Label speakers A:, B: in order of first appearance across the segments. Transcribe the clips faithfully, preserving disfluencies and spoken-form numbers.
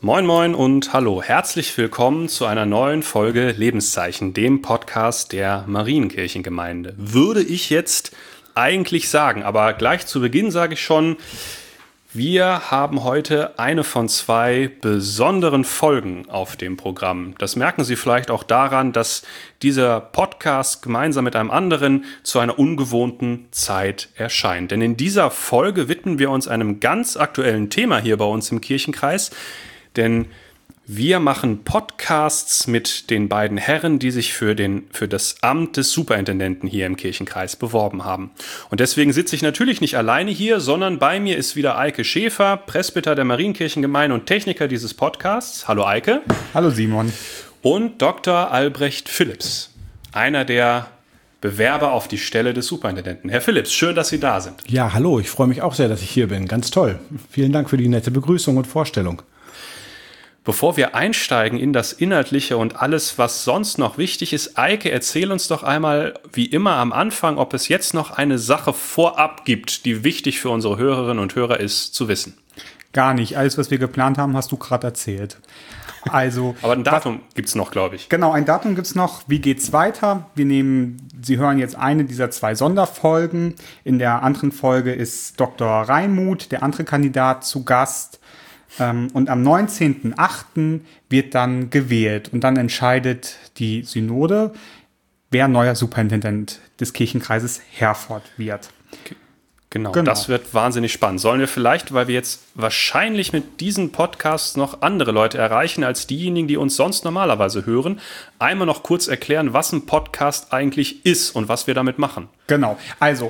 A: Moin moin und hallo, herzlich willkommen zu einer neuen Folge Lebenszeichen, dem Podcast der Marienkirchengemeinde. Würde ich jetzt eigentlich sagen, aber gleich zu Beginn sage ich schon, wir haben heute eine von zwei besonderen Folgen auf dem Programm. Das merken Sie vielleicht auch daran, dass dieser Podcast gemeinsam mit einem anderen zu einer ungewohnten Zeit erscheint. Denn in dieser Folge widmen wir uns einem ganz aktuellen Thema hier bei uns im Kirchenkreis. Denn wir machen Podcasts mit den beiden Herren, die sich für, den, für das Amt des Superintendenten hier im Kirchenkreis beworben haben. Und deswegen sitze ich natürlich nicht alleine hier, sondern bei mir ist wieder Eike Schäfer, Presbyter der Marienkirchengemeinde und Techniker dieses Podcasts. Hallo Eike.
B: Hallo Simon.
A: Und Doktor Albrecht Philipps, einer der Bewerber auf die Stelle des Superintendenten. Herr Philipps, schön, dass Sie da sind.
B: Ja, hallo, ich freue mich auch sehr, dass ich hier bin. Ganz toll. Vielen Dank für die nette Begrüßung und Vorstellung.
A: Bevor wir einsteigen in das Inhaltliche und alles, was sonst noch wichtig ist, Eike, erzähl uns doch einmal, wie immer am Anfang, ob es jetzt noch eine Sache vorab gibt, die wichtig für unsere Hörerinnen und Hörer ist, zu wissen.
B: Gar nicht. Alles, was wir geplant haben, hast du gerade erzählt. Also,
A: aber ein Datum gibt es noch, glaube ich.
B: Genau, ein Datum gibt es noch. Wie geht's weiter? Wir nehmen, Sie hören jetzt eine dieser zwei Sonderfolgen. In der anderen Folge ist Doktor Reinmuth, der andere Kandidat, zu Gast. Und am neunzehnten achten wird dann gewählt und dann entscheidet die Synode, wer neuer Superintendent des Kirchenkreises Herford wird.
A: Genau, genau, das wird wahnsinnig spannend. Sollen wir vielleicht, weil wir jetzt wahrscheinlich mit diesen Podcasts noch andere Leute erreichen als diejenigen, die uns sonst normalerweise hören, einmal noch kurz erklären, was ein Podcast eigentlich ist und was wir damit machen?
B: Genau, also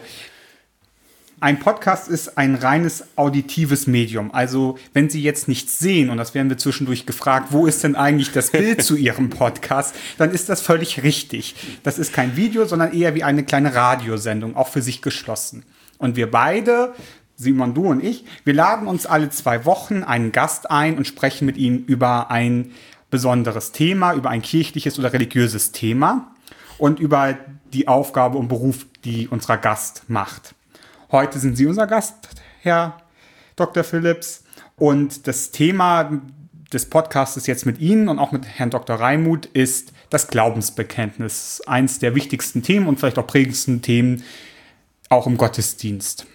B: ein Podcast ist ein reines auditives Medium. Also wenn Sie jetzt nichts sehen, und das werden wir zwischendurch gefragt, wo ist denn eigentlich das Bild zu Ihrem Podcast, dann ist das völlig richtig. Das ist kein Video, sondern eher wie eine kleine Radiosendung, auch für sich geschlossen. Und wir beide, Simon, du und ich, wir laden uns alle zwei Wochen einen Gast ein und sprechen mit ihm über ein besonderes Thema, über ein kirchliches oder religiöses Thema und über die Aufgabe und Beruf, die unser Gast macht. Heute sind Sie unser Gast, Herr Doktor Philipps. Und das Thema des Podcasts jetzt mit Ihnen und auch mit Herrn Doktor Reinmuth ist das Glaubensbekenntnis. Eines der wichtigsten Themen und vielleicht auch prägendsten Themen auch im Gottesdienst.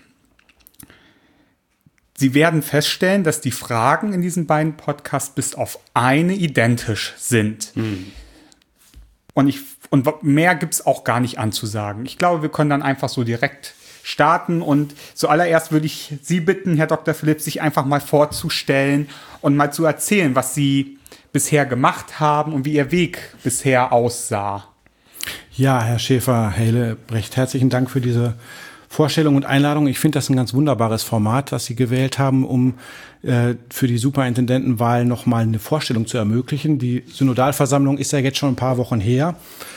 B: Sie werden feststellen, dass die Fragen in diesen beiden Podcasts bis auf eine identisch sind. Mhm. Und, ich, und mehr gibt es auch gar nicht anzusagen. Ich glaube, wir können dann einfach so direkt starten und zuallererst würde ich Sie bitten, Herr Doktor Philipps, sich einfach mal vorzustellen und mal zu erzählen, was Sie bisher gemacht haben und wie Ihr Weg bisher aussah.
C: Ja, Herr Schäfer, Herr Hillebrecht, herzlichen Dank für diese Vorstellung und Einladung. Ich finde das ein ganz wunderbares Format, was Sie gewählt haben, um äh, für die Superintendentenwahl nochmal eine Vorstellung zu ermöglichen. Die Synodalversammlung ist ja jetzt schon ein paar Wochen her.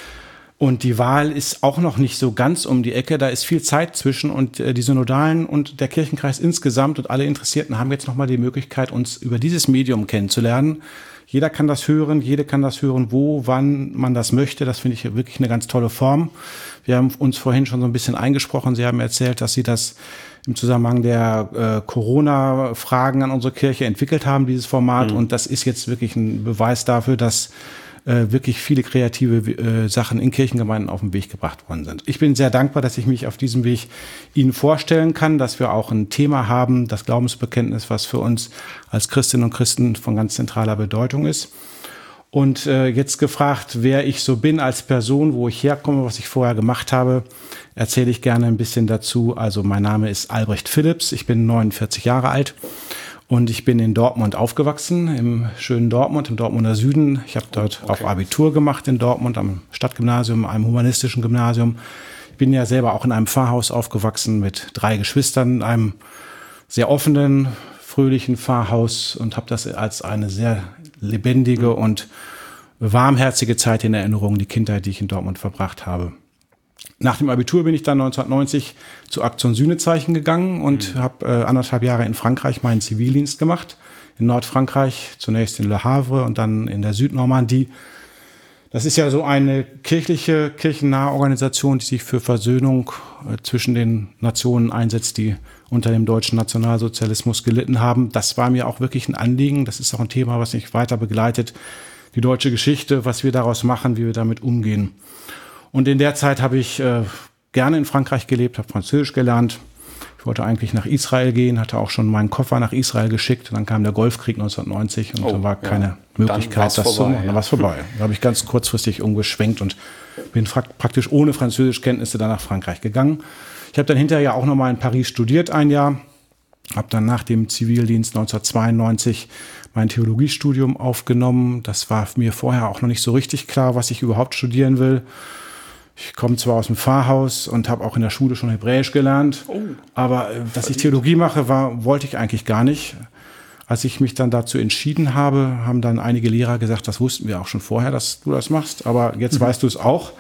C: Und die Wahl ist auch noch nicht so ganz um die Ecke. Da ist viel Zeit zwischen und äh, die Synodalen und der Kirchenkreis insgesamt und alle Interessierten haben jetzt nochmal die Möglichkeit, uns über dieses Medium kennenzulernen. Jeder kann das hören, jede kann das hören, wo, wann man das möchte. Das finde ich wirklich eine ganz tolle Form. Wir haben uns vorhin schon so ein bisschen eingesprochen. Sie haben erzählt, dass Sie das im Zusammenhang der äh, Corona-Fragen an unsere Kirche entwickelt haben, dieses Format. Mhm. Und das ist jetzt wirklich ein Beweis dafür, dass wirklich viele kreative äh, Sachen in Kirchengemeinden auf den Weg gebracht worden sind. Ich bin sehr dankbar, dass ich mich auf diesem Weg Ihnen vorstellen kann, dass wir auch ein Thema haben, das Glaubensbekenntnis, was für uns als Christinnen und Christen von ganz zentraler Bedeutung ist. Und äh, jetzt gefragt, wer ich so bin als Person, wo ich herkomme, was ich vorher gemacht habe, erzähle ich gerne ein bisschen dazu. Also mein Name ist Albrecht Philipps, ich bin neunundvierzig Jahre alt. Und ich bin in Dortmund aufgewachsen, im schönen Dortmund, im Dortmunder Süden. Ich habe dort okay. auch Abitur gemacht in Dortmund, am Stadtgymnasium, einem humanistischen Gymnasium. Ich bin ja selber auch in einem Pfarrhaus aufgewachsen mit drei Geschwistern, in einem sehr offenen, fröhlichen Pfarrhaus und habe das als eine sehr lebendige mhm. und warmherzige Zeit in Erinnerung, die Kindheit, die ich in Dortmund verbracht habe. Nach dem Abitur bin ich dann neunzehnhundertneunzig zur Aktion Sühnezeichen gegangen und mhm. habe äh, anderthalb Jahre in Frankreich meinen Zivildienst gemacht. In Nordfrankreich, zunächst in Le Havre und dann in der Südnormandie. Das ist ja so eine kirchliche, kirchennahe Organisation, die sich für Versöhnung äh, zwischen den Nationen einsetzt, die unter dem deutschen Nationalsozialismus gelitten haben. Das war mir auch wirklich ein Anliegen. Das ist auch ein Thema, was mich weiter begleitet. Die deutsche Geschichte, was wir daraus machen, wie wir damit umgehen. Und in der Zeit habe ich äh, gerne in Frankreich gelebt, habe Französisch gelernt. Ich wollte eigentlich nach Israel gehen, hatte auch schon meinen Koffer nach Israel geschickt. Dann kam der Golfkrieg neunzehnhundertneunzig und oh, dann war keine ja. Möglichkeit, das zu machen. Ja. Dann war es vorbei. Da habe ich ganz kurzfristig umgeschwenkt und bin praktisch ohne Französischkenntnisse dann nach Frankreich gegangen. Ich habe dann hinterher auch noch mal in Paris studiert, ein Jahr. Habe dann nach dem Zivildienst neunzehnhundertzweiundneunzig mein Theologiestudium aufgenommen. Das war mir vorher auch noch nicht so richtig klar, was ich überhaupt studieren will. Ich komme zwar aus dem Pfarrhaus und habe auch in der Schule schon Hebräisch gelernt, oh, aber äh, dass ich Theologie mache, war, wollte ich eigentlich gar nicht. Als ich mich dann dazu entschieden habe, haben dann einige Lehrer gesagt, das wussten wir auch schon vorher, dass du das machst, aber jetzt mhm. weißt du es auch.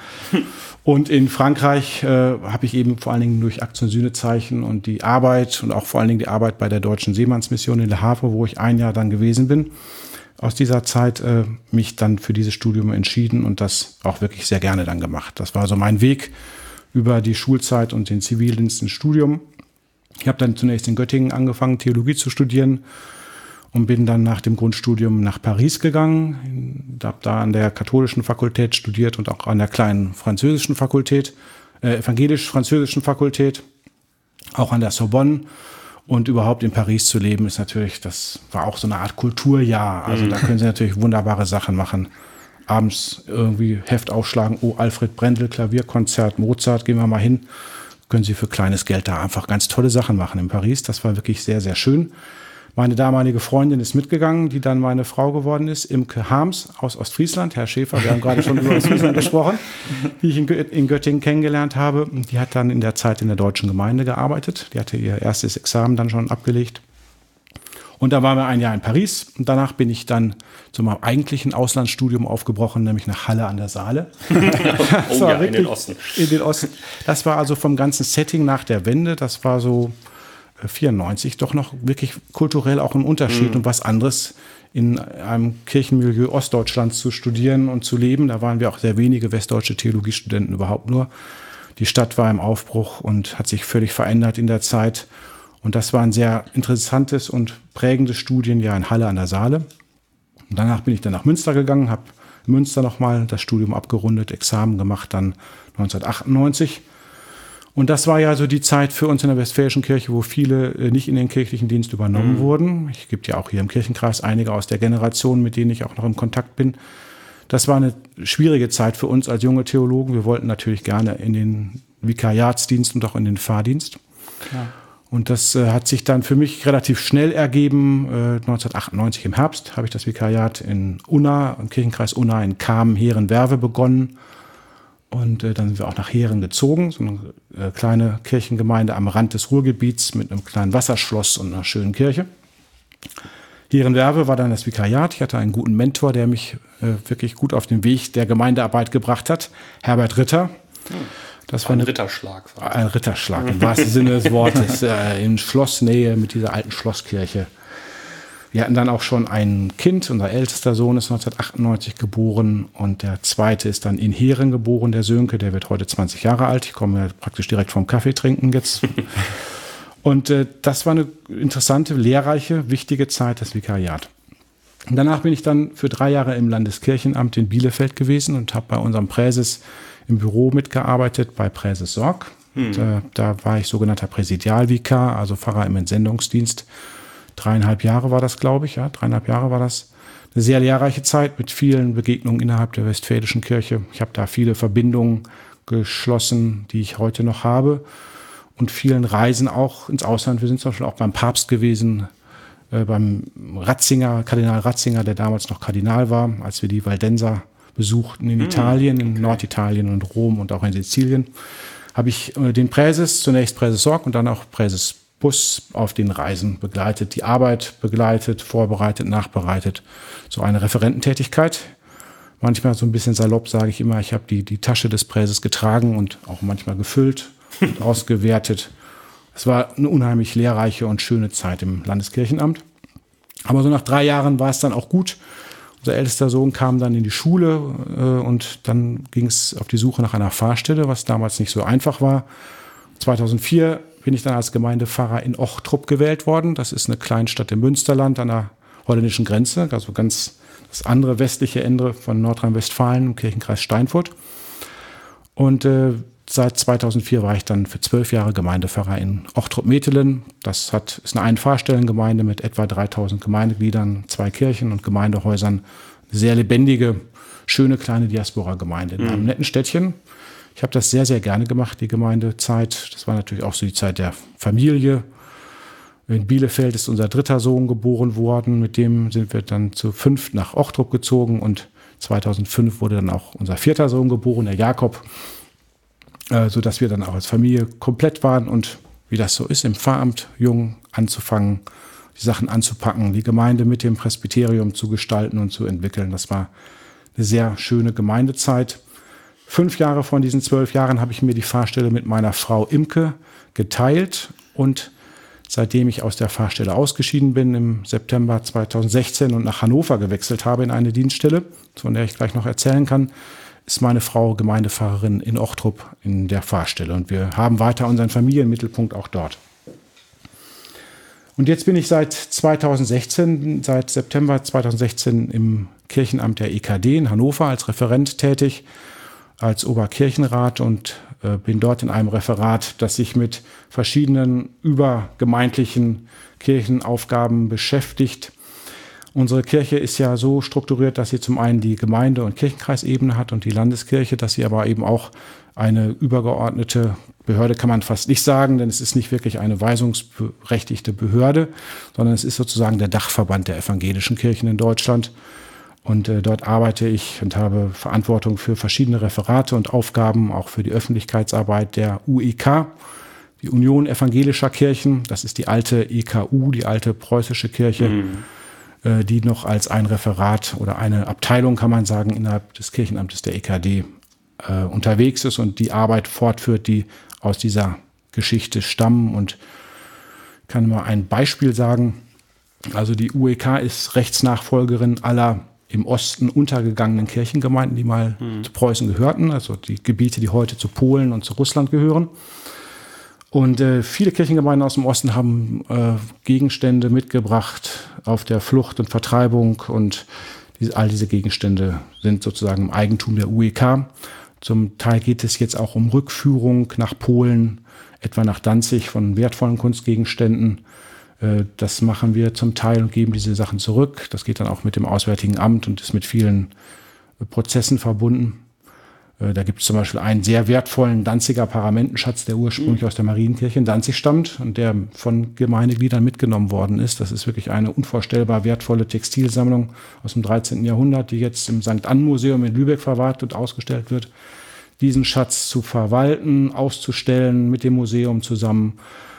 C: Und in Frankreich äh, habe ich eben vor allen Dingen durch Aktien und Sühnezeichen und die Arbeit und auch vor allen Dingen die Arbeit bei der Deutschen Seemannsmission in Le Havre, wo ich ein Jahr dann gewesen bin, aus dieser Zeit äh, mich dann für dieses Studium entschieden und das auch wirklich sehr gerne dann gemacht. Das war so mein Weg über die Schulzeit und den Zivildienst ins Studium. Ich habe dann zunächst in Göttingen angefangen, Theologie zu studieren und bin dann nach dem Grundstudium nach Paris gegangen. Ich habe da an der katholischen Fakultät studiert und auch an der kleinen französischen Fakultät, äh, evangelisch-französischen Fakultät, auch an der Sorbonne. Und überhaupt in Paris zu leben, ist natürlich, das war auch so eine Art Kulturjahr. Also mhm. da können Sie natürlich wunderbare Sachen machen. Abends irgendwie Heft aufschlagen, oh, Alfred Brendel, Klavierkonzert, Mozart, gehen wir mal hin. Können Sie für kleines Geld da einfach ganz tolle Sachen machen in Paris. Das war wirklich sehr, sehr schön. Meine damalige Freundin ist mitgegangen, die dann meine Frau geworden ist, Imke Harms aus Ostfriesland. Herr Schäfer, wir haben gerade schon über Ostfriesland gesprochen, die ich in, Gö- in Göttingen kennengelernt habe. Die hat dann in der Zeit in der deutschen Gemeinde gearbeitet. Die hatte ihr erstes Examen dann schon abgelegt. Und da waren wir ein Jahr in Paris. Und danach bin ich dann zu meinem eigentlichen Auslandsstudium aufgebrochen, nämlich nach Halle an der Saale.
A: oh ja, in den Osten.
C: In den Osten. Das war also vom ganzen Setting nach der Wende, das war so vierundneunzig doch noch wirklich kulturell auch ein Unterschied mhm. und was anderes in einem Kirchenmilieu Ostdeutschlands zu studieren und zu leben. Da waren wir auch sehr wenige westdeutsche Theologiestudenten überhaupt nur. Die Stadt war im Aufbruch und hat sich völlig verändert in der Zeit. Und das war ein sehr interessantes und prägendes Studienjahr in Halle an der Saale. Und danach bin ich dann nach Münster gegangen, habe in Münster nochmal das Studium abgerundet, Examen gemacht, dann neunzehnhundertachtundneunzig. Und das war ja so die Zeit für uns in der Westfälischen Kirche, wo viele äh, nicht in den kirchlichen Dienst übernommen mhm. wurden. Ich gibt ja auch hier im Kirchenkreis einige aus der Generation, mit denen ich auch noch im Kontakt bin. Das war eine schwierige Zeit für uns als junge Theologen. Wir wollten natürlich gerne in den Vikariatsdienst und auch in den Pfarrdienst. Klar. Und das äh, hat sich dann für mich relativ schnell ergeben. Äh, neunzehnhundertachtundneunzig im Herbst habe ich das Vikariat in Unna, im Kirchenkreis Unna in Kamen-Heeren-Werve begonnen. Und äh, dann sind wir auch nach Heeren gezogen, so eine äh, kleine Kirchengemeinde am Rand des Ruhrgebiets mit einem kleinen Wasserschloss und einer schönen Kirche. Heeren-Werve war dann das Vikariat. Ich hatte einen guten Mentor, der mich äh, wirklich gut auf den Weg der Gemeindearbeit gebracht hat, Herbert Ritter. Das war
A: ein
C: eine,
A: Ritterschlag. War
C: ein Ritterschlag im wahrsten Sinne des Wortes, äh, in Schlossnähe mit dieser alten Schlosskirche. Wir hatten dann auch schon ein Kind, unser ältester Sohn ist neunzehnhundertachtundneunzig geboren und der zweite ist dann in Heeren geboren, der Sönke, der wird heute zwanzig Jahre alt. Ich komme ja praktisch direkt vom Kaffee trinken jetzt. Und äh, das war eine interessante, lehrreiche, wichtige Zeit, das Vikariat. Und danach bin ich dann für drei Jahre im Landeskirchenamt in Bielefeld gewesen und habe bei unserem Präses im Büro mitgearbeitet, bei Präses Sorg. Hm. Da, da war ich sogenannter Präsidialvikar, also Pfarrer im Entsendungsdienst. Dreieinhalb Jahre war das, glaube ich, ja, dreieinhalb Jahre war das. Eine sehr lehrreiche Zeit mit vielen Begegnungen innerhalb der Westfälischen Kirche. Ich habe da viele Verbindungen geschlossen, die ich heute noch habe. Und vielen Reisen auch ins Ausland. Wir sind zum Beispiel auch beim Papst gewesen, äh, beim Ratzinger, Kardinal Ratzinger, der damals noch Kardinal war, als wir die Waldenser besuchten in hm, Italien, in okay. Norditalien und Rom und auch in Sizilien. Habe ich äh, den Präses, zunächst Präses Sorg und dann auch Präses Bus auf den Reisen begleitet, die Arbeit begleitet, vorbereitet, nachbereitet. So eine Referententätigkeit. Manchmal so ein bisschen salopp sage ich immer, ich habe die, die Tasche des Präses getragen und auch manchmal gefüllt und ausgewertet. Es war eine unheimlich lehrreiche und schöne Zeit im Landeskirchenamt. Aber so nach drei Jahren war es dann auch gut. Unser ältester Sohn kam dann in die Schule äh, und dann ging es auf die Suche nach einer Pfarrstelle, was damals nicht so einfach war. zweitausendvier bin ich dann als Gemeindepfarrer in Ochtrup gewählt worden. Das ist eine Kleinstadt im Münsterland an der holländischen Grenze, also ganz das andere westliche Ende von Nordrhein-Westfalen im Kirchenkreis Steinfurt. Und äh, seit zweitausendvier war ich dann für zwölf Jahre Gemeindepfarrer in Ochtrup-Metelen. Das hat, ist eine Ein-Pfarrstellengemeinde mit etwa dreitausend Gemeindegliedern, zwei Kirchen und Gemeindehäusern. Eine sehr lebendige, schöne kleine Diaspora-Gemeinde in einem netten Städtchen. Ich habe das sehr, sehr gerne gemacht, die Gemeindezeit. Das war natürlich auch so die Zeit der Familie. In Bielefeld ist unser dritter Sohn geboren worden. Mit dem sind wir dann zu fünft nach Ochtrup gezogen. Und zweitausendfünf wurde dann auch unser vierter Sohn geboren, der Jakob. Äh, sodass wir dann auch als Familie komplett waren. Und wie das so ist, im Pfarramt jung anzufangen, die Sachen anzupacken, die Gemeinde mit dem Presbyterium zu gestalten und zu entwickeln. Das war eine sehr schöne Gemeindezeit. Fünf Jahre von diesen zwölf Jahren habe ich mir die Pfarrstelle mit meiner Frau Imke geteilt und seitdem ich aus der Pfarrstelle ausgeschieden bin im September zweitausendsechzehn und nach Hannover gewechselt habe in eine Dienststelle, von der ich gleich noch erzählen kann, ist meine Frau Gemeindepfarrerin in Ochtrup in der Pfarrstelle und wir haben weiter unseren Familienmittelpunkt auch dort. Und jetzt bin ich seit zweitausendsechzehn, seit September zweitausendsechzehn im Kirchenamt der E K D in Hannover als Referent tätig, als Oberkirchenrat und äh, bin dort in einem Referat, das sich mit verschiedenen übergemeindlichen Kirchenaufgaben beschäftigt. Unsere Kirche ist ja so strukturiert, dass sie zum einen die Gemeinde- und Kirchenkreisebene hat und die Landeskirche, dass sie aber eben auch eine übergeordnete Behörde, kann man fast nicht sagen, denn es ist nicht wirklich eine weisungsberechtigte Behörde, sondern es ist sozusagen der Dachverband der evangelischen Kirchen in Deutschland. Und äh, dort arbeite ich und habe Verantwortung für verschiedene Referate und Aufgaben, auch für die Öffentlichkeitsarbeit der U E K, die Union Evangelischer Kirchen. Das ist die alte E K U, die alte preußische Kirche, mhm. äh, die noch als ein Referat oder eine Abteilung, kann man sagen, innerhalb des Kirchenamtes der E K D äh, unterwegs ist und die Arbeit fortführt, die aus dieser Geschichte stammen. Und ich kann mal ein Beispiel sagen. Also die U E K ist Rechtsnachfolgerin aller im Osten untergegangenen Kirchengemeinden, die mal hm. zu Preußen gehörten, also die Gebiete, die heute zu Polen und zu Russland gehören. Und äh, viele Kirchengemeinden aus dem Osten haben äh, Gegenstände mitgebracht auf der Flucht und Vertreibung und diese, all diese Gegenstände sind sozusagen im Eigentum der U E K. Zum Teil geht es jetzt auch um Rückführung nach Polen, etwa nach Danzig von wertvollen Kunstgegenständen. Das machen wir zum Teil und geben diese Sachen zurück. Das geht dann auch mit dem Auswärtigen Amt und ist mit vielen Prozessen verbunden. Da gibt es zum Beispiel einen sehr wertvollen Danziger Paramentenschatz, der ursprünglich mhm. aus der Marienkirche in Danzig stammt und der von Gemeindegliedern mitgenommen worden ist. Das ist wirklich eine unvorstellbar wertvolle Textilsammlung aus dem dreizehnten Jahrhundert, die jetzt im Sankt Ann Museum in Lübeck verwahrt und ausgestellt wird. Diesen Schatz zu verwalten, auszustellen mit dem Museum zusammen,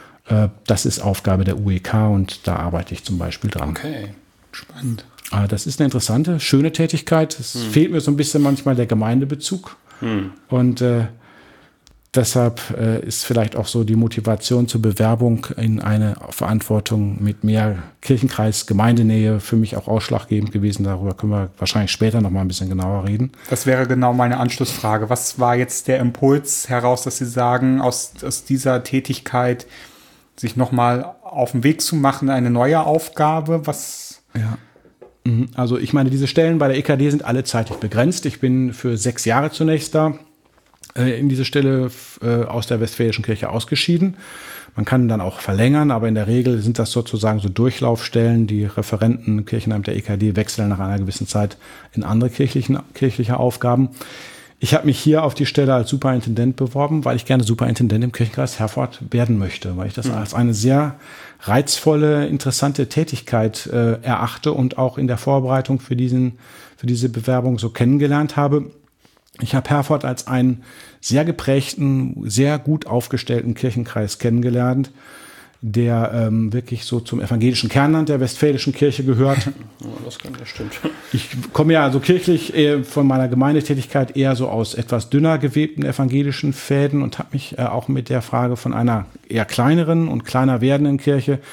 C: das ist Aufgabe der U E K und da arbeite ich zum Beispiel dran.
A: Okay, spannend.
C: Das ist eine interessante, schöne Tätigkeit. Es hm. fehlt mir so ein bisschen manchmal der Gemeindebezug. Hm. Und äh, deshalb äh, ist vielleicht auch so die Motivation zur Bewerbung in eine Verantwortung mit mehr Kirchenkreis, Gemeindenähe für mich auch ausschlaggebend gewesen. Darüber können wir wahrscheinlich später noch mal ein bisschen genauer reden.
B: Das wäre genau meine Anschlussfrage. Was war jetzt der Impuls heraus, dass Sie sagen, aus, aus dieser Tätigkeit sich nochmal auf den Weg zu machen, eine neue Aufgabe? Was?
C: Ja. Also ich meine, diese Stellen bei der E K D sind alle zeitlich begrenzt. Ich bin für sechs Jahre zunächst da, äh, in diese Stelle äh, aus der Westfälischen Kirche ausgeschieden. Man kann dann auch verlängern, aber in der Regel sind das sozusagen so Durchlaufstellen. Die Referenten Kirchenamt der E K D wechseln nach einer gewissen Zeit in andere kirchlichen, kirchliche Aufgaben. Ich habe mich hier auf die Stelle als Superintendent beworben, weil ich gerne Superintendent im Kirchenkreis Herford werden möchte, weil ich das mhm. als eine sehr reizvolle, interessante Tätigkeit äh, erachte und auch in der Vorbereitung für diesen, für diese Bewerbung so kennengelernt habe. Ich habe Herford als einen sehr geprägten, sehr gut aufgestellten Kirchenkreis kennengelernt, der ähm, wirklich so zum evangelischen Kernland der Westfälischen Kirche gehört.
A: Ja, das kann, das stimmt.
C: Ich komme ja also kirchlich äh, von meiner Gemeindetätigkeit eher so aus etwas dünner gewebten evangelischen Fäden und habe mich äh, auch mit der Frage von einer eher kleineren und kleiner werdenden Kirche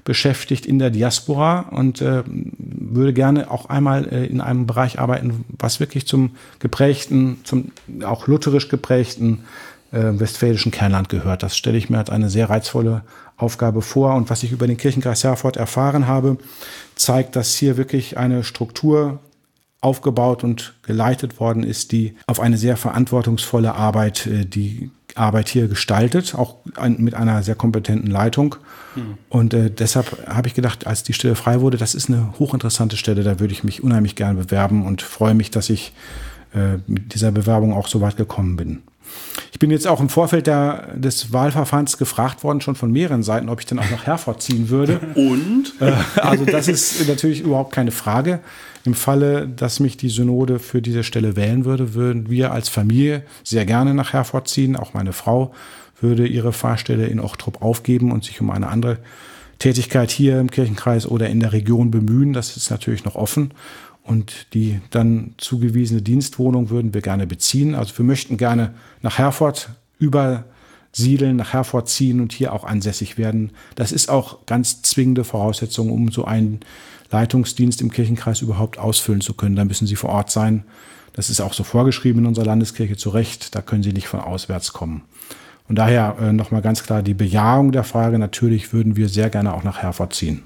C: beschäftigt in der Diaspora und äh, würde gerne auch einmal äh, in einem Bereich arbeiten, was wirklich zum geprägten, zum auch lutherisch geprägten äh, westfälischen Kernland gehört. Das stelle ich mir als eine sehr reizvolle Aufgabe vor. Und was ich über den Kirchenkreis Herford erfahren habe, zeigt, dass hier wirklich eine Struktur aufgebaut und geleitet worden ist, die auf eine sehr verantwortungsvolle Arbeit, äh, die Arbeit hier gestaltet, auch ein, mit einer sehr kompetenten Leitung. Mhm. Und äh, deshalb habe ich gedacht, als die Stelle frei wurde, das ist eine hochinteressante Stelle, da würde ich mich unheimlich gerne bewerben und freue mich, dass ich äh, mit dieser Bewerbung auch so weit gekommen bin. Ich bin jetzt auch im Vorfeld der, des Wahlverfahrens gefragt worden, schon von mehreren Seiten, ob ich dann auch nach Herford ziehen würde.
A: Und?
C: Äh, also das ist natürlich überhaupt keine Frage. Im Falle, dass mich die Synode für diese Stelle wählen würde, würden wir als Familie sehr gerne nach Herford ziehen. Auch meine Frau würde ihre Pfarrstelle in Ochtrup aufgeben und sich um eine andere Tätigkeit hier im Kirchenkreis oder in der Region bemühen. Das ist natürlich noch offen. Und die dann zugewiesene Dienstwohnung würden wir gerne beziehen. Also wir möchten gerne nach Herford übersiedeln, nach Herford ziehen und hier auch ansässig werden. Das ist auch ganz zwingende Voraussetzung, um so einen Leitungsdienst im Kirchenkreis überhaupt ausfüllen zu können. Da müssen Sie vor Ort sein. Das ist auch so vorgeschrieben in unserer Landeskirche zu Recht. Da können Sie nicht von auswärts kommen. Und daher äh, nochmal ganz klar die Bejahung der Frage. Natürlich würden wir sehr gerne auch nach Herford ziehen.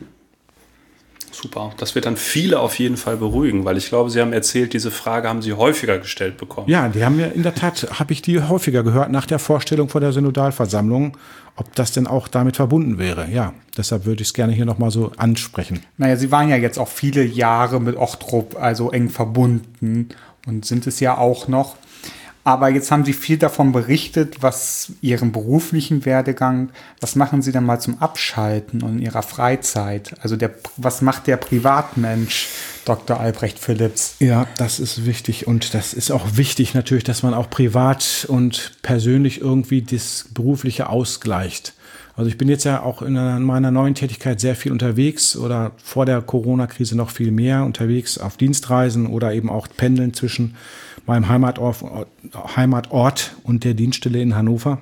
A: Super. Das wird dann viele auf jeden Fall beruhigen, weil ich glaube, Sie haben erzählt, diese Frage haben Sie häufiger gestellt bekommen.
C: Ja, die haben mir in der Tat, habe ich die häufiger gehört nach der Vorstellung vor der Synodalversammlung, ob das denn auch damit verbunden wäre. Ja, deshalb würde ich es gerne hier nochmal so ansprechen.
B: Naja, Sie waren ja jetzt auch viele Jahre mit Ochtrup also eng verbunden und sind es ja auch noch. Aber jetzt haben Sie viel davon berichtet, was Ihren beruflichen Werdegang, was machen Sie dann mal zum Abschalten und in Ihrer Freizeit? Also der, was macht der Privatmensch, Doktor Albrecht Philipps?
C: Ja, das ist wichtig und das ist auch wichtig natürlich, dass man auch privat und persönlich irgendwie das Berufliche ausgleicht. Also ich bin jetzt ja auch in meiner neuen Tätigkeit sehr viel unterwegs oder vor der Corona-Krise noch viel mehr unterwegs auf Dienstreisen oder eben auch pendeln zwischen meinem Heimatort, Heimatort und der Dienststelle in Hannover.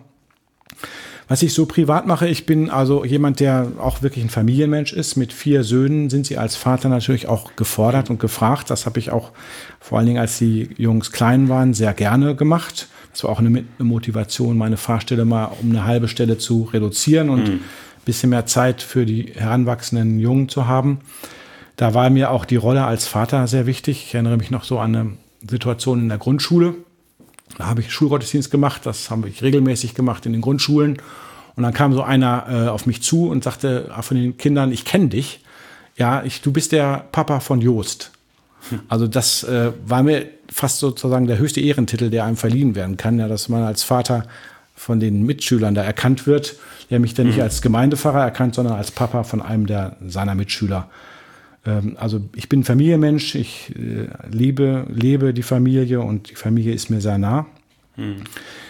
C: Was ich so privat mache, ich bin also jemand, der auch wirklich ein Familienmensch ist. Mit vier Söhnen sind Sie als Vater natürlich auch gefordert und gefragt. Das habe ich auch vor allen Dingen, als die Jungs klein waren, sehr gerne gemacht. Das war auch eine Motivation, meine Fahrstelle mal um eine halbe Stelle zu reduzieren und mhm. ein bisschen mehr Zeit für die heranwachsenden Jungen zu haben. Da war mir auch die Rolle als Vater sehr wichtig. Ich erinnere mich noch so an eine Situation in der Grundschule. Da habe ich Schulgottesdienst gemacht, das habe ich regelmäßig gemacht in den Grundschulen. Und dann kam so einer äh, auf mich zu und sagte von den Kindern, ich kenne dich. Ja, ich, du bist der Papa von Jost. Hm. Also das äh, war mir fast sozusagen der höchste Ehrentitel, der einem verliehen werden kann, ja, dass man als Vater von den Mitschülern da erkannt wird. Der mich dann hm. nicht als Gemeindepfarrer erkannt, sondern als Papa von einem der seiner Mitschüler. Also ich bin Familienmensch, ich äh, liebe, lebe die Familie und die Familie ist mir sehr nah. Hm.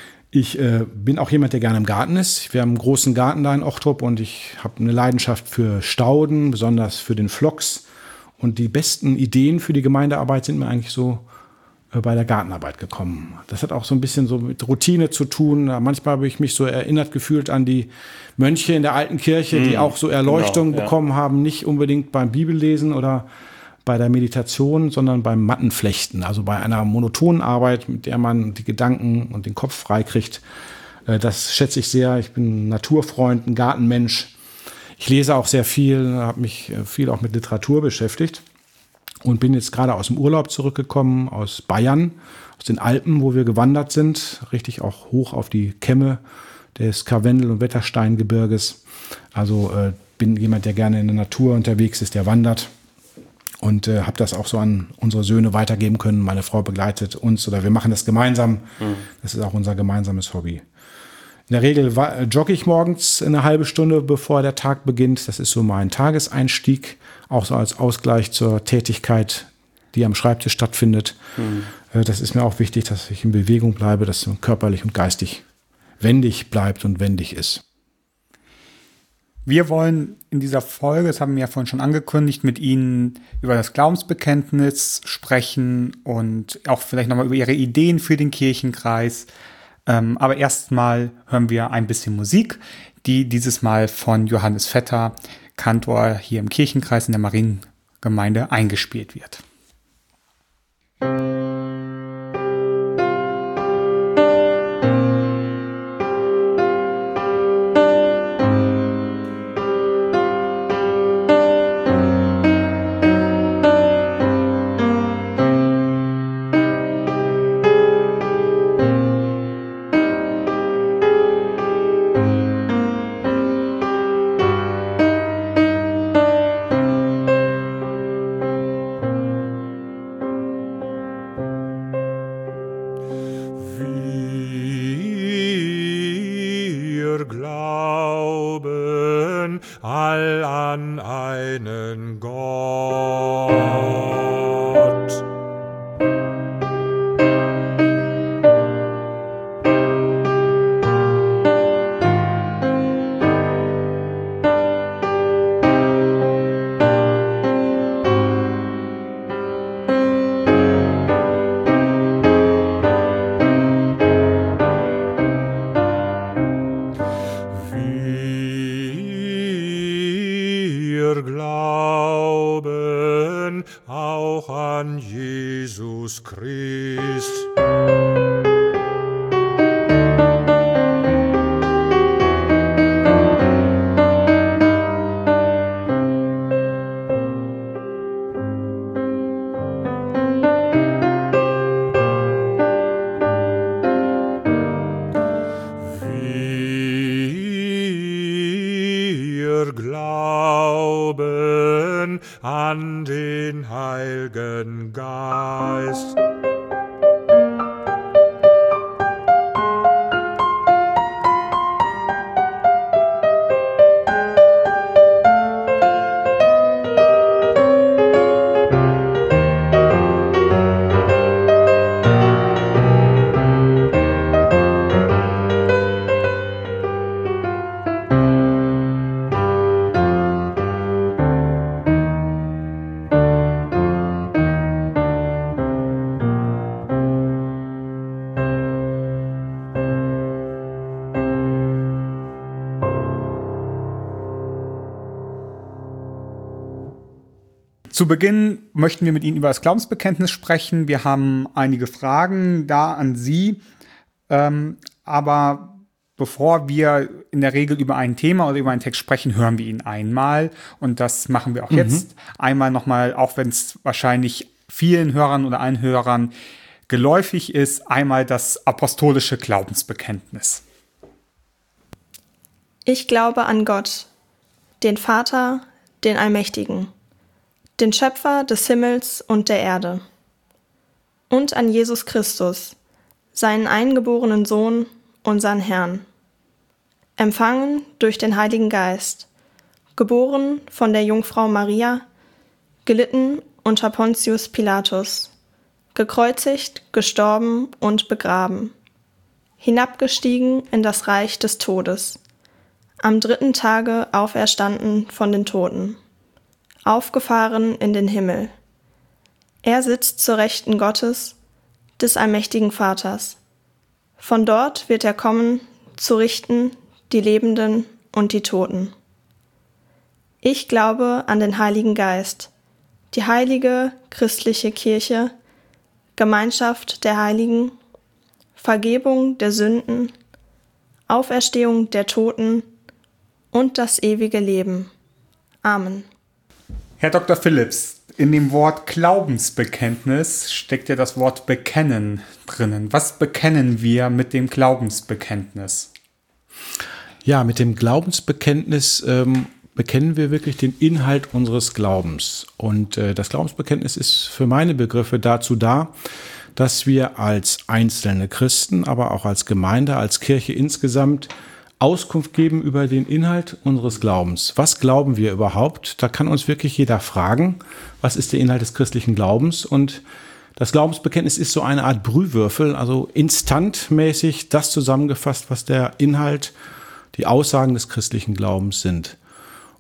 C: Ich äh, bin auch jemand, der gerne im Garten ist. Wir haben einen großen Garten da in Ochtrup und ich habe eine Leidenschaft für Stauden, besonders für den Phlox. Und die besten Ideen für die Gemeindearbeit sind mir eigentlich so äh, bei der Gartenarbeit gekommen. Das hat auch so ein bisschen so mit Routine zu tun. Manchmal habe ich mich so erinnert gefühlt an die Mönche in der alten Kirche, die mm, auch so Erleuchtung genau, bekommen ja. haben, nicht unbedingt beim Bibellesen oder bei der Meditation, sondern beim Mattenflechten, also bei einer monotonen Arbeit, mit der man die Gedanken und den Kopf freikriegt. Das schätze ich sehr. Ich bin ein Naturfreund, ein Gartenmensch. Ich lese auch sehr viel, habe mich viel auch mit Literatur beschäftigt und bin jetzt gerade aus dem Urlaub zurückgekommen, aus Bayern, aus den Alpen, wo wir gewandert sind, richtig auch hoch auf die Kämme des Karwendel- und Wettersteingebirges. Also äh, bin jemand, der gerne in der Natur unterwegs ist, der wandert. Und äh, habe das auch so an unsere Söhne weitergeben können. Meine Frau begleitet uns oder wir machen das gemeinsam. Mhm. Das ist auch unser gemeinsames Hobby. In der Regel jogge ich morgens eine halbe Stunde, bevor der Tag beginnt. Das ist so mein Tageseinstieg, auch so als Ausgleich zur Tätigkeit, die am Schreibtisch stattfindet. Mhm. Das ist mir auch wichtig, dass ich in Bewegung bleibe, dass man körperlich und geistig wendig bleibt und wendig ist.
B: Wir wollen in dieser Folge, das haben wir ja vorhin schon angekündigt, mit Ihnen über das Glaubensbekenntnis sprechen und auch vielleicht nochmal über Ihre Ideen für den Kirchenkreis. Ähm, aber erstmal hören wir ein bisschen Musik, die dieses Mal von Johannes Vetter, Kantor hier im Kirchenkreis in der Mariengemeinde, eingespielt wird.
D: An den Heiligen Geist.
B: Zu Beginn möchten wir mit Ihnen über das Glaubensbekenntnis sprechen. Wir haben einige Fragen da an Sie. Ähm, aber bevor wir in der Regel über ein Thema oder über einen Text sprechen, hören wir ihn einmal. Und das machen wir auch mhm. jetzt. Einmal nochmal, auch wenn es wahrscheinlich vielen Hörern oder allen Hörern geläufig ist, einmal das apostolische Glaubensbekenntnis.
E: Ich glaube an Gott, den Vater, den Allmächtigen, den Schöpfer des Himmels und der Erde, und an Jesus Christus, seinen eingeborenen Sohn, unseren Herrn, empfangen durch den Heiligen Geist, geboren von der Jungfrau Maria, gelitten unter Pontius Pilatus, gekreuzigt, gestorben und begraben, hinabgestiegen in das Reich des Todes, am dritten Tage auferstanden von den Toten, aufgefahren in den Himmel. Er sitzt zur Rechten Gottes, des allmächtigen Vaters. Von dort wird er kommen, zu richten die Lebenden und die Toten. Ich glaube an den Heiligen Geist, die heilige christliche Kirche, Gemeinschaft der Heiligen, Vergebung der Sünden, Auferstehung der Toten und das ewige Leben. Amen.
B: Herr Doktor Phillips, in dem Wort Glaubensbekenntnis steckt ja das Wort Bekennen drinnen. Was bekennen wir mit dem Glaubensbekenntnis?
C: Ja, mit dem Glaubensbekenntnis ähm, bekennen wir wirklich den Inhalt unseres Glaubens. Und äh, das Glaubensbekenntnis ist für meine Begriffe dazu da, dass wir als einzelne Christen, aber auch als Gemeinde, als Kirche insgesamt Auskunft geben über den Inhalt unseres Glaubens. Was glauben wir überhaupt? Da kann uns wirklich jeder fragen, was ist der Inhalt des christlichen Glaubens? Und das Glaubensbekenntnis ist so eine Art Brühwürfel, also instantmäßig das zusammengefasst, was der Inhalt, die Aussagen des christlichen Glaubens sind.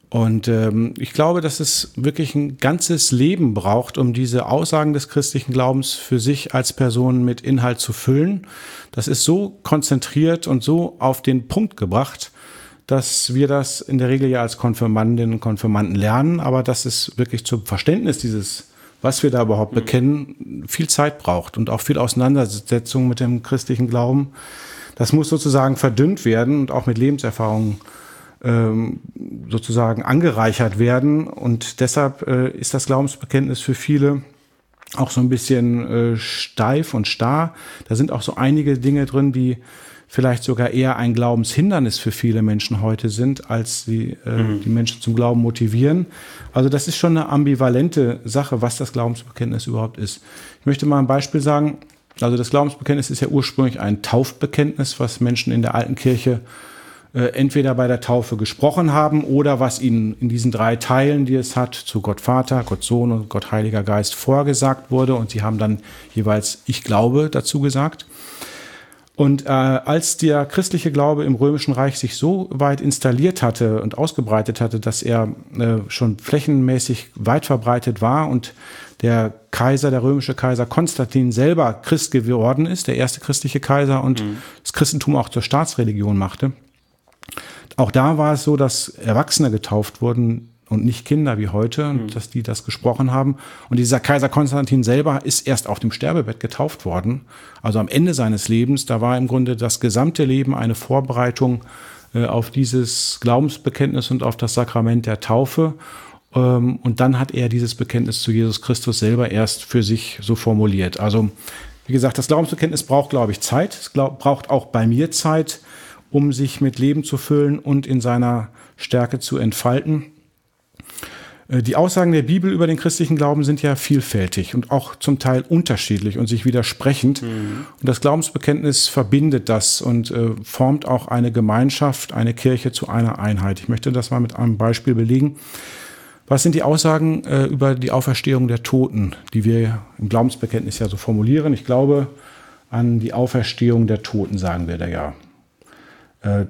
C: Und ähm, ich glaube, dass es wirklich ein ganzes Leben braucht, um diese Aussagen des christlichen Glaubens für sich als Person mit Inhalt zu füllen. Das ist so konzentriert und so auf den Punkt gebracht, dass wir das in der Regel ja als Konfirmandinnen und Konfirmanden lernen, aber dass es wirklich zum Verständnis dieses, was wir da überhaupt mhm. bekennen, viel Zeit braucht und auch viel Auseinandersetzung mit dem christlichen Glauben. Das muss sozusagen verdünnt werden und auch mit Lebenserfahrungen ähm, sozusagen angereichert werden. Und deshalb äh, ist das Glaubensbekenntnis für viele auch so ein bisschen äh, steif und starr. Da sind auch so einige Dinge drin, die vielleicht sogar eher ein Glaubenshindernis für viele Menschen heute sind, als die, äh, mhm. die Menschen zum Glauben motivieren. Also das ist schon eine ambivalente Sache, was das Glaubensbekenntnis überhaupt ist. Ich möchte mal ein Beispiel sagen. Also das Glaubensbekenntnis ist ja ursprünglich ein Taufbekenntnis, was Menschen in der alten Kirche äh, entweder bei der Taufe gesprochen haben oder was ihnen in diesen drei Teilen, die es hat, zu Gott Vater, Gott Sohn und Gott Heiliger Geist vorgesagt wurde. Und sie haben dann jeweils Ich glaube dazu gesagt. Und äh, als der christliche Glaube im Römischen Reich sich so weit installiert hatte und ausgebreitet hatte, dass er äh, schon flächenmäßig weit verbreitet war und der Kaiser, der römische Kaiser Konstantin selber Christ geworden ist, der erste christliche Kaiser und mhm. das Christentum auch zur Staatsreligion machte. Auch da war es so, dass Erwachsene getauft wurden und nicht Kinder wie heute, und mhm. dass die das gesprochen haben. Und dieser Kaiser Konstantin selber ist erst auf dem Sterbebett getauft worden. Also am Ende seines Lebens, da war im Grunde das gesamte Leben eine Vorbereitung äh, auf dieses Glaubensbekenntnis und auf das Sakrament der Taufe. Ähm, und dann hat er dieses Bekenntnis zu Jesus Christus selber erst für sich so formuliert. Also wie gesagt, das Glaubensbekenntnis braucht, glaube ich, Zeit. Es glaub, braucht auch bei mir Zeit, um sich mit Leben zu füllen und in seiner Stärke zu entfalten. Die Aussagen der Bibel über den christlichen Glauben sind ja vielfältig und auch zum Teil unterschiedlich und sich widersprechend. Mhm. Und das Glaubensbekenntnis verbindet das und äh, formt auch eine Gemeinschaft, eine Kirche zu einer Einheit. Ich möchte das mal mit einem Beispiel belegen. Was sind die Aussagen äh, über die Auferstehung der Toten, die wir im Glaubensbekenntnis ja so formulieren? Ich glaube an die Auferstehung der Toten, sagen wir da ja. Äh,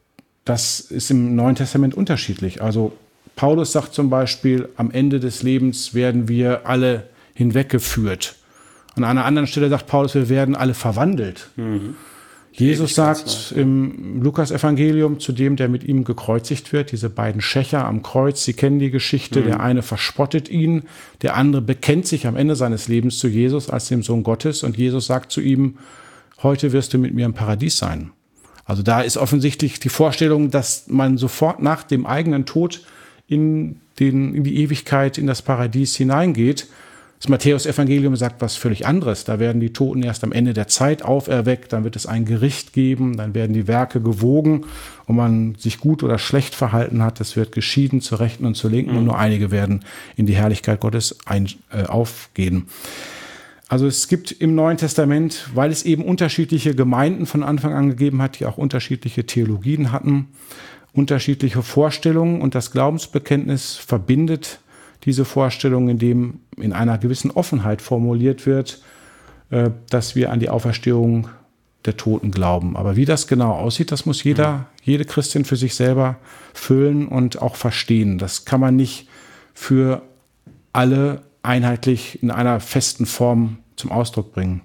C: das ist im Neuen Testament unterschiedlich. Also Paulus sagt zum Beispiel, am Ende des Lebens werden wir alle hinweggeführt. An einer anderen Stelle sagt Paulus, wir werden alle verwandelt. Mhm. Jesus sagt im Lukas-Evangelium zu dem, der mit ihm gekreuzigt wird, diese beiden Schächer am Kreuz, Sie kennen die Geschichte, mhm. der eine verspottet ihn, der andere bekennt sich am Ende seines Lebens zu Jesus als dem Sohn Gottes und Jesus sagt zu ihm, heute wirst du mit mir im Paradies sein. Also da ist offensichtlich die Vorstellung, dass man sofort nach dem eigenen Tod in, den, in die Ewigkeit, in das Paradies hineingeht. Das Matthäus-Evangelium sagt was völlig anderes. Da werden die Toten erst am Ende der Zeit auferweckt, dann wird es ein Gericht geben, dann werden die Werke gewogen, ob man sich gut oder schlecht verhalten hat. Es wird geschieden zur Rechten und zur Linken mhm. und nur einige werden in die Herrlichkeit Gottes ein, äh, aufgehen. Also es gibt im Neuen Testament, weil es eben unterschiedliche Gemeinden von Anfang an gegeben hat, die auch unterschiedliche Theologien hatten, unterschiedliche Vorstellungen und das Glaubensbekenntnis verbindet diese Vorstellungen, indem in einer gewissen Offenheit formuliert wird, dass wir an die Auferstehung der Toten glauben. Aber wie das genau aussieht, das muss jeder, jede Christin für sich selber füllen und auch verstehen. Das kann man nicht für alle einheitlich in einer festen Form zum Ausdruck bringen.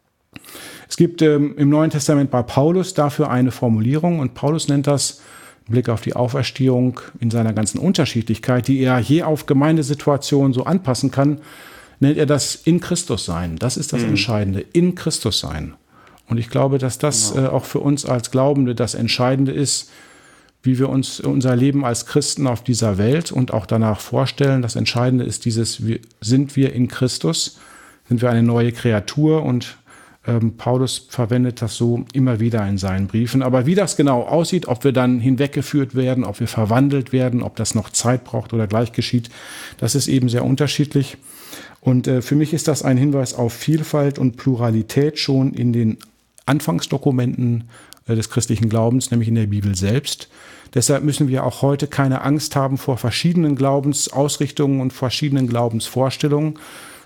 C: Es gibt ähm, im Neuen Testament bei Paulus dafür eine Formulierung und Paulus nennt das im Blick auf die Auferstehung in seiner ganzen Unterschiedlichkeit, die er je auf Gemeindesituationen so anpassen kann, nennt er das in Christus sein. Das ist das mhm. Entscheidende, in Christus sein. Und ich glaube, dass das genau. äh, auch für uns als Glaubende das Entscheidende ist, wie wir uns unser Leben als Christen auf dieser Welt und auch danach vorstellen. Das Entscheidende ist dieses, wir, sind wir in Christus, sind wir eine neue Kreatur und ähm, Paulus verwendet das so immer wieder in seinen Briefen. Aber wie das genau aussieht, ob wir dann hinweggeführt werden, ob wir verwandelt werden, ob das noch Zeit braucht oder gleich geschieht, das ist eben sehr unterschiedlich. Und äh, für mich ist das ein Hinweis auf Vielfalt und Pluralität schon in den Anfangsdokumenten äh, des christlichen Glaubens, nämlich in der Bibel selbst. Deshalb müssen wir auch heute keine Angst haben vor verschiedenen Glaubensausrichtungen und verschiedenen Glaubensvorstellungen,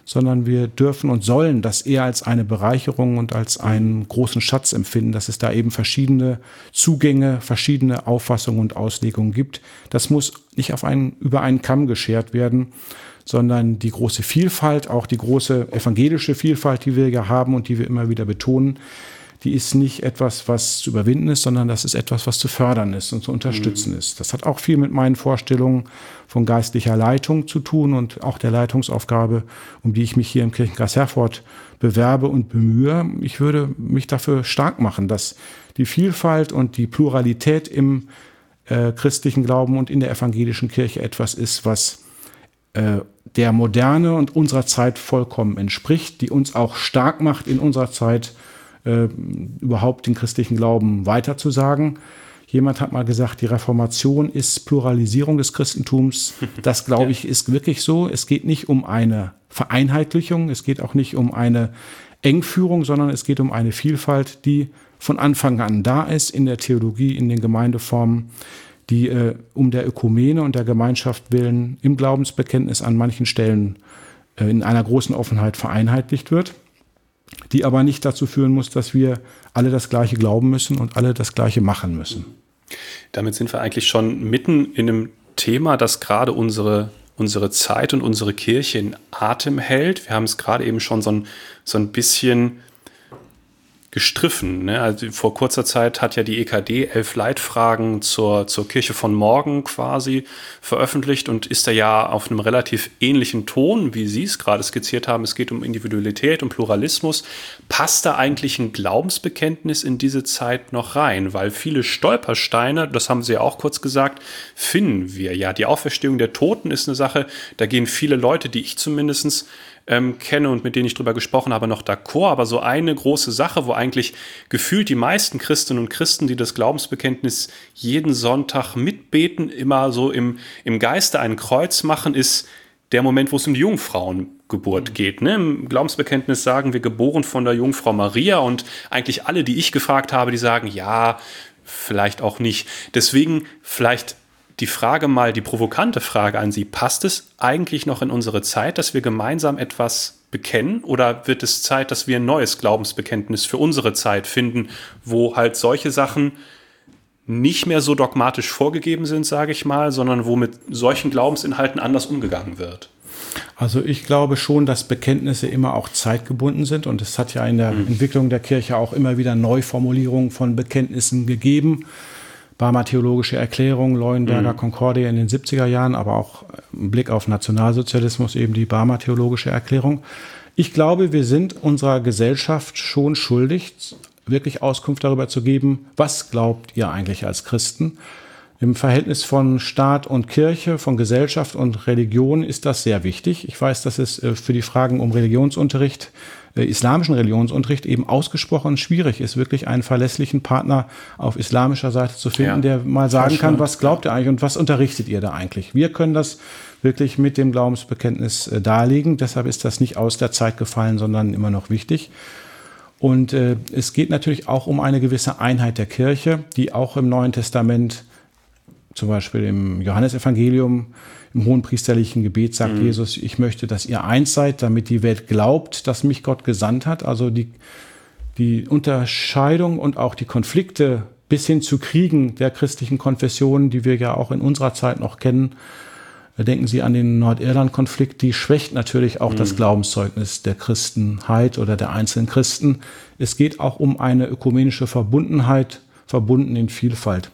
C: sondern wir dürfen und sollen das eher als eine Bereicherung und als einen großen Schatz empfinden, dass es da eben verschiedene Zugänge, verschiedene Auffassungen und Auslegungen gibt. Das muss nicht auf einen, über einen Kamm geschert werden, sondern die große Vielfalt, auch die große evangelische Vielfalt, die wir ja haben und die wir immer wieder betonen, die ist nicht etwas, was zu überwinden ist, sondern das ist etwas, was zu fördern ist und zu unterstützen mhm. ist. Das hat auch viel mit meinen Vorstellungen von geistlicher Leitung zu tun und auch der Leitungsaufgabe, um die ich mich hier im Kirchenkreis Herford bewerbe und bemühe. Ich würde mich dafür stark machen, dass die Vielfalt und die Pluralität im äh, christlichen Glauben und in der evangelischen Kirche etwas ist, was äh, der Moderne und unserer Zeit vollkommen entspricht, die uns auch stark macht in unserer Zeit, Äh, überhaupt den christlichen Glauben weiterzusagen. Jemand hat mal gesagt, die Reformation ist Pluralisierung des Christentums. Das, glaube ich, ist wirklich so. Es geht nicht um eine Vereinheitlichung, es geht auch nicht um eine Engführung, sondern es geht um eine Vielfalt, die von Anfang an da ist in der Theologie, in den Gemeindeformen, die äh, um der Ökumene und der Gemeinschaft willen im Glaubensbekenntnis an manchen Stellen äh, in einer großen Offenheit vereinheitlicht wird, die aber nicht dazu führen muss, dass wir alle das Gleiche glauben müssen und alle das Gleiche machen müssen.
A: Damit sind wir eigentlich schon mitten in einem Thema, das gerade unsere, unsere Zeit und unsere Kirche in Atem hält. Wir haben es gerade eben schon so ein, so ein bisschen gestriffen. Ne? Also vor kurzer Zeit hat ja die E K D elf Leitfragen zur, zur Kirche von morgen quasi veröffentlicht und ist da ja auf einem relativ ähnlichen Ton, wie Sie es gerade skizziert haben. Es geht um Individualität, um Pluralismus. Passt da eigentlich ein Glaubensbekenntnis in diese Zeit noch rein? Weil viele Stolpersteine, das haben Sie ja auch kurz gesagt, finden wir. Ja, die Auferstehung der Toten ist eine Sache, da gehen viele Leute, die ich zumindest Ähm, kenne und mit denen ich drüber gesprochen habe, noch d'accord. Aber so eine große Sache, wo eigentlich gefühlt die meisten Christinnen und Christen, die das Glaubensbekenntnis jeden Sonntag mitbeten, immer so im, im Geiste ein Kreuz machen, ist der Moment, wo es um die Jungfrauengeburt geht. Ne? Im Glaubensbekenntnis sagen wir, geboren von der Jungfrau Maria, und eigentlich alle, die ich gefragt habe, die sagen, ja, vielleicht auch nicht. Deswegen vielleicht die Frage mal, die provokante Frage an Sie, passt es eigentlich noch in unsere Zeit, dass wir gemeinsam etwas bekennen, oder wird es Zeit, dass wir ein neues Glaubensbekenntnis für unsere Zeit finden, wo halt solche Sachen nicht mehr so dogmatisch vorgegeben sind, sage ich mal, sondern wo mit solchen Glaubensinhalten anders umgegangen wird?
C: Also ich glaube schon, dass Bekenntnisse immer auch zeitgebunden sind, und es hat ja in der mhm. Entwicklung der Kirche auch immer wieder Neuformulierungen von Bekenntnissen gegeben. Barmer Theologische Erklärung, Leuenberger mhm. Concordia in den siebziger Jahren, aber auch im Blick auf Nationalsozialismus eben die Barmer Theologische Erklärung. Ich glaube, wir sind unserer Gesellschaft schon schuldig, wirklich Auskunft darüber zu geben, was glaubt ihr eigentlich als Christen? Im Verhältnis von Staat und Kirche, von Gesellschaft und Religion ist das sehr wichtig. Ich weiß, dass es für die Fragen um Religionsunterricht, äh, islamischen Religionsunterricht eben ausgesprochen schwierig ist, wirklich einen verlässlichen Partner auf islamischer Seite zu finden, ja, der mal sagen kann, was glaubt ihr eigentlich und was unterrichtet ihr da eigentlich? Wir können das wirklich mit dem Glaubensbekenntnis äh, darlegen. Deshalb ist das nicht aus der Zeit gefallen, sondern immer noch wichtig. Und äh, es geht natürlich auch um eine gewisse Einheit der Kirche, die auch im Neuen Testament, zum Beispiel im Johannesevangelium, im hohenpriesterlichen Gebet sagt mhm. Jesus, ich möchte, dass ihr eins seid, damit die Welt glaubt, dass mich Gott gesandt hat. Also die, die Unterscheidung und auch die Konflikte bis hin zu Kriegen der christlichen Konfessionen, die wir ja auch in unserer Zeit noch kennen, denken Sie an den Nordirland-Konflikt, die schwächt natürlich auch mhm. das Glaubenszeugnis der Christenheit oder der einzelnen Christen. Es geht auch um eine ökumenische Verbundenheit, verbunden in Vielfalt.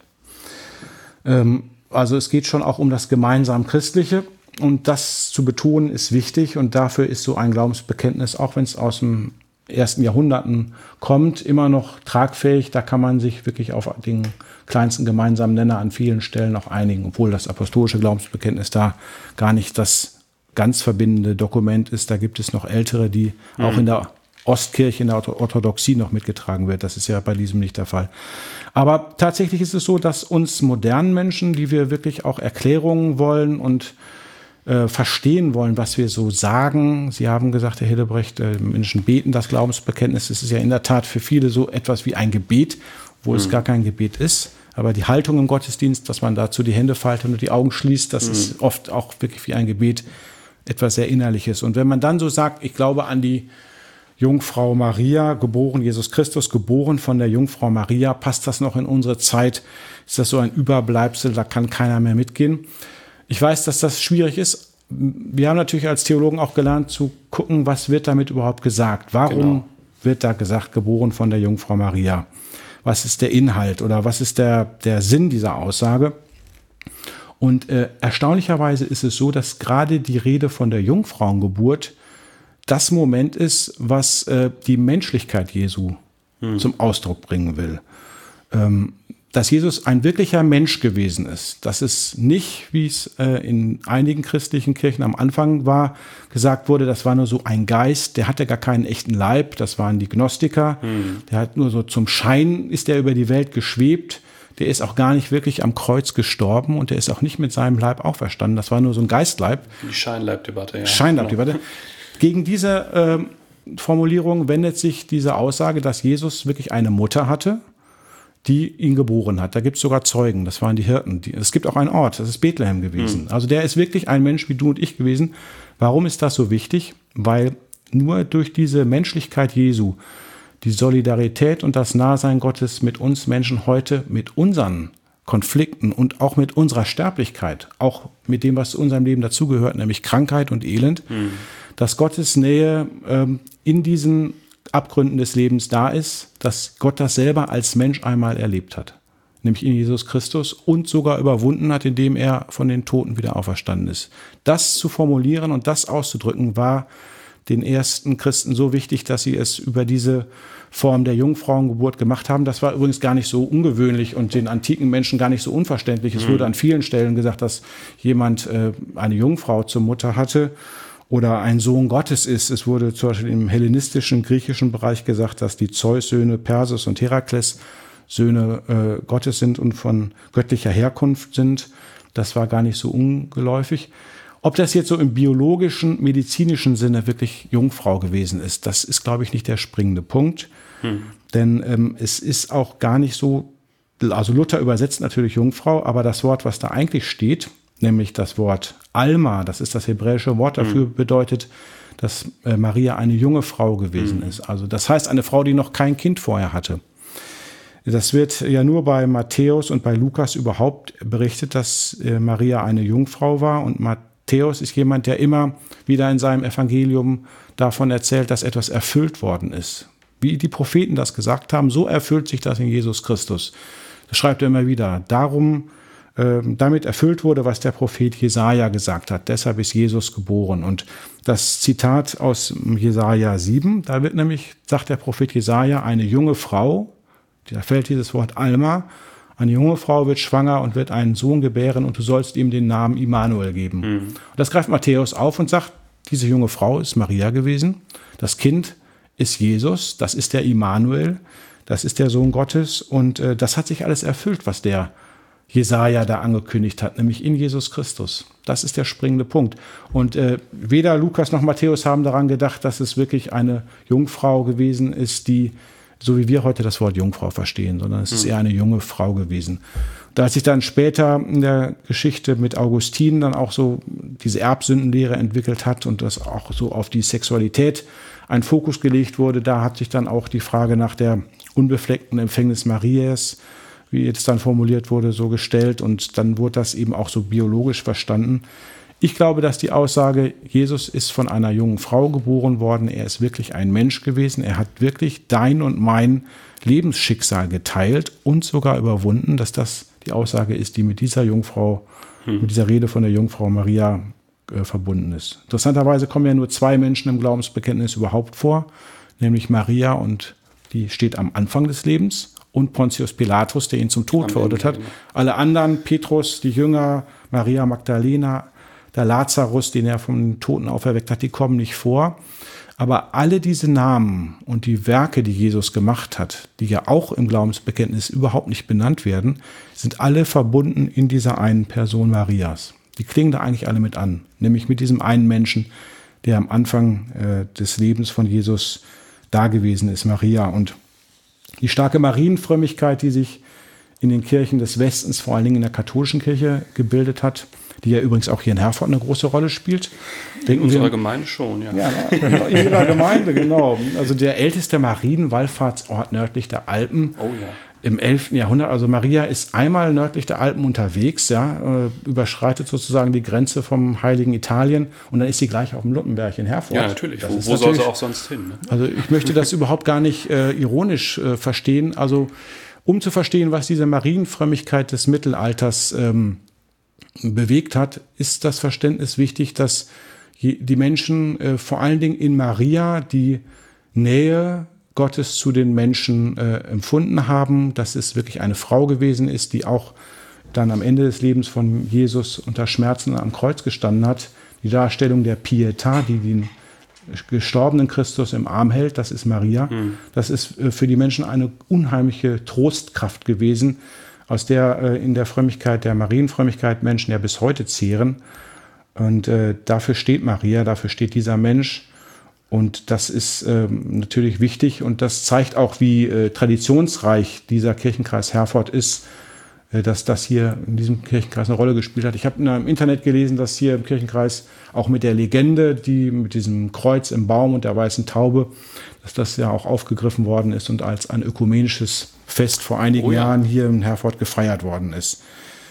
C: Also es geht schon auch um das gemeinsam Christliche, und das zu betonen ist wichtig, und dafür ist so ein Glaubensbekenntnis, auch wenn es aus dem ersten Jahrhunderten kommt, immer noch tragfähig. Da kann man sich wirklich auf den kleinsten gemeinsamen Nenner an vielen Stellen auch einigen, obwohl das apostolische Glaubensbekenntnis da gar nicht das ganz verbindende Dokument ist. Da gibt es noch ältere, die mhm. auch in der Ostkirche, in der Orthodoxie noch mitgetragen wird. Das ist ja bei diesem nicht der Fall. Aber tatsächlich ist es so, dass uns modernen Menschen, die wir wirklich auch Erklärungen wollen und äh, verstehen wollen, was wir so sagen. Sie haben gesagt, Herr Hillebrecht, äh, Menschen beten das Glaubensbekenntnis. Es ist ja in der Tat für viele so etwas wie ein Gebet, wo mhm. es gar kein Gebet ist. Aber die Haltung im Gottesdienst, dass man dazu die Hände faltet und die Augen schließt, das mhm. ist oft auch wirklich wie ein Gebet. etwas sehr Innerliches. Und wenn man dann so sagt, ich glaube an die Jungfrau Maria, geboren Jesus Christus, geboren von der Jungfrau Maria, passt das noch in unsere Zeit? Ist das so ein Überbleibsel, da kann keiner mehr mitgehen? Ich weiß, dass das schwierig ist. Wir haben natürlich als Theologen auch gelernt zu gucken, was wird damit überhaupt gesagt? Warum genau. wird da gesagt, geboren von der Jungfrau Maria? Was ist der Inhalt oder was ist der, der Sinn dieser Aussage? Und äh, erstaunlicherweise ist es so, dass gerade die Rede von der Jungfrauengeburt das Moment ist, was äh, die Menschlichkeit Jesu hm. zum Ausdruck bringen will. Ähm, dass Jesus ein wirklicher Mensch gewesen ist. Das ist nicht, wie es äh, in einigen christlichen Kirchen am Anfang war, gesagt wurde, das war nur so ein Geist, der hatte gar keinen echten Leib, das waren die Gnostiker. Hm. Der hat nur so zum Schein, ist der über die Welt geschwebt. Der ist auch gar nicht wirklich am Kreuz gestorben und der ist auch nicht mit seinem Leib auferstanden. Das war nur so ein Geistleib.
A: Die Scheinleibdebatte, ja.
C: Scheinleibdebatte. Gegen diese äh, Formulierung wendet sich diese Aussage, dass Jesus wirklich eine Mutter hatte, die ihn geboren hat. Da gibt es sogar Zeugen, das waren die Hirten. Die, es gibt auch einen Ort, das ist Bethlehem gewesen. Mhm. Also der ist wirklich ein Mensch wie du und ich gewesen. Warum ist das so wichtig? Weil nur durch diese Menschlichkeit Jesu die Solidarität und das Nahsein Gottes mit uns Menschen heute, mit unseren Konflikten und auch mit unserer Sterblichkeit, auch mit dem, was zu unserem Leben dazugehört, nämlich Krankheit und Elend, mhm. dass Gottes Nähe ähm, in diesen Abgründen des Lebens da ist, dass Gott das selber als Mensch einmal erlebt hat, nämlich in Jesus Christus und sogar überwunden hat, indem er von den Toten wieder auferstanden ist. Das zu formulieren und das auszudrücken, war den ersten Christen so wichtig, dass sie es über diese Form der Jungfrauengeburt gemacht haben. Das war übrigens gar nicht so ungewöhnlich und den antiken Menschen gar nicht so unverständlich. Es mhm. wurde an vielen Stellen gesagt, dass jemand äh, eine Jungfrau zur Mutter hatte oder ein Sohn Gottes ist. Es wurde zum Beispiel im hellenistischen, griechischen Bereich gesagt, dass die Zeus-Söhne Perses und Herakles Söhne äh, Gottes sind und von göttlicher Herkunft sind. Das war gar nicht so ungeläufig. Ob das jetzt so im biologischen, medizinischen Sinne wirklich Jungfrau gewesen ist, das ist, glaube ich, nicht der springende Punkt. Hm. Denn ähm, es ist auch gar nicht so, also Luther übersetzt natürlich Jungfrau, aber das Wort, was da eigentlich steht, nämlich das Wort Alma, das ist das hebräische Wort dafür, hm. bedeutet, dass äh, Maria eine junge Frau gewesen hm. ist. Also das heißt, eine Frau, die noch kein Kind vorher hatte. Das wird ja nur bei Matthäus und bei Lukas überhaupt berichtet, dass äh, Maria eine Jungfrau war und Matthäus Matthäus ist jemand, der immer wieder in seinem Evangelium davon erzählt, dass etwas erfüllt worden ist. Wie die Propheten das gesagt haben, so erfüllt sich das in Jesus Christus. Das schreibt er immer wieder. Darum, äh, damit erfüllt wurde, was der Prophet Jesaja gesagt hat. Deshalb ist Jesus geboren. Und das Zitat aus Jesaja sieben, da wird nämlich, sagt der Prophet Jesaja, eine junge Frau, da fällt dieses Wort Alma, eine junge Frau wird schwanger und wird einen Sohn gebären und du sollst ihm den Namen Immanuel geben. Mhm. Und das greift Matthäus auf und sagt, diese junge Frau ist Maria gewesen. Das Kind ist Jesus, das ist der Immanuel, das ist der Sohn Gottes. Und äh, das hat sich alles erfüllt, was der Jesaja da angekündigt hat, nämlich in Jesus Christus. Das ist der springende Punkt. Und äh, weder Lukas noch Matthäus haben daran gedacht, dass es wirklich eine Jungfrau gewesen ist, die so wie wir heute das Wort Jungfrau verstehen, sondern es ist eher eine junge Frau gewesen. Da hat sich dann später in der Geschichte mit Augustin dann auch so diese Erbsündenlehre entwickelt hat und das auch so auf die Sexualität ein Fokus gelegt wurde, da hat sich dann auch die Frage nach der unbefleckten Empfängnis Marias, wie jetzt dann formuliert wurde, so gestellt und dann wurde das eben auch so biologisch verstanden. Ich glaube, dass die Aussage, Jesus ist von einer jungen Frau geboren worden, er ist wirklich ein Mensch gewesen, er hat wirklich dein und mein Lebensschicksal geteilt und sogar überwunden, dass das die Aussage ist, die mit dieser Jungfrau, hm. mit dieser Rede von der Jungfrau Maria äh, verbunden ist. Interessanterweise kommen ja nur zwei Menschen im Glaubensbekenntnis überhaupt vor, nämlich Maria und die steht am Anfang des Lebens und Pontius Pilatus, der ihn zum Tod am verurteilt Ende, hat. Alle anderen, Petrus, die Jünger, Maria Magdalena, der Lazarus, den er von den Toten auferweckt hat, die kommen nicht vor. Aber alle diese Namen und die Werke, die Jesus gemacht hat, die ja auch im Glaubensbekenntnis überhaupt nicht benannt werden, sind alle verbunden in dieser einen Person Marias. Die klingen da eigentlich alle mit an, nämlich mit diesem einen Menschen, der am Anfang äh, des Lebens von Jesus da gewesen ist, Maria. Und die starke Marienfrömmigkeit, die sich in den Kirchen des Westens, vor allen Dingen in der katholischen Kirche, gebildet hat, die ja übrigens auch hier in Herford eine große Rolle spielt.
A: Denken in unserer wir, Gemeinde schon, ja.
C: Ja, in ihrer Gemeinde, genau. Also der älteste Marienwallfahrtsort nördlich der Alpen.
A: Oh ja.
C: Im elften Jahrhundert, also Maria ist einmal nördlich der Alpen unterwegs, ja, äh, überschreitet sozusagen die Grenze vom heiligen Italien und dann ist sie gleich auf dem Luppenberg in Herford.
A: Ja, natürlich.
C: Das
A: wo
C: wo
A: wo soll sie auch sonst hin? Ne?
C: Also ich möchte das überhaupt gar nicht äh, ironisch äh, verstehen. Also um zu verstehen, was diese Marienfrömmigkeit des Mittelalters ähm, bewegt hat, ist das Verständnis wichtig, dass je, die Menschen äh, vor allen Dingen in Maria die Nähe Gottes zu den Menschen äh, empfunden haben, dass es wirklich eine Frau gewesen ist, die auch dann am Ende des Lebens von Jesus unter Schmerzen am Kreuz gestanden hat. Die Darstellung der Pietà, die den gestorbenen Christus im Arm hält, das ist Maria. Mhm. Das ist äh, für die Menschen eine unheimliche Trostkraft gewesen, aus der äh, in der Frömmigkeit, der Marienfrömmigkeit Menschen ja bis heute zehren. Und äh, dafür steht Maria, dafür steht dieser Mensch. Und das ist ähm, natürlich wichtig und das zeigt auch, wie äh, traditionsreich dieser Kirchenkreis Herford ist, äh, dass das hier in diesem Kirchenkreis eine Rolle gespielt hat. Ich habe im Internet gelesen, dass hier im Kirchenkreis auch mit der Legende, die mit diesem Kreuz im Baum und der weißen Taube, dass das ja auch aufgegriffen worden ist und als ein ökumenisches Fest vor einigen oh ja. Jahren hier in Herford gefeiert worden ist.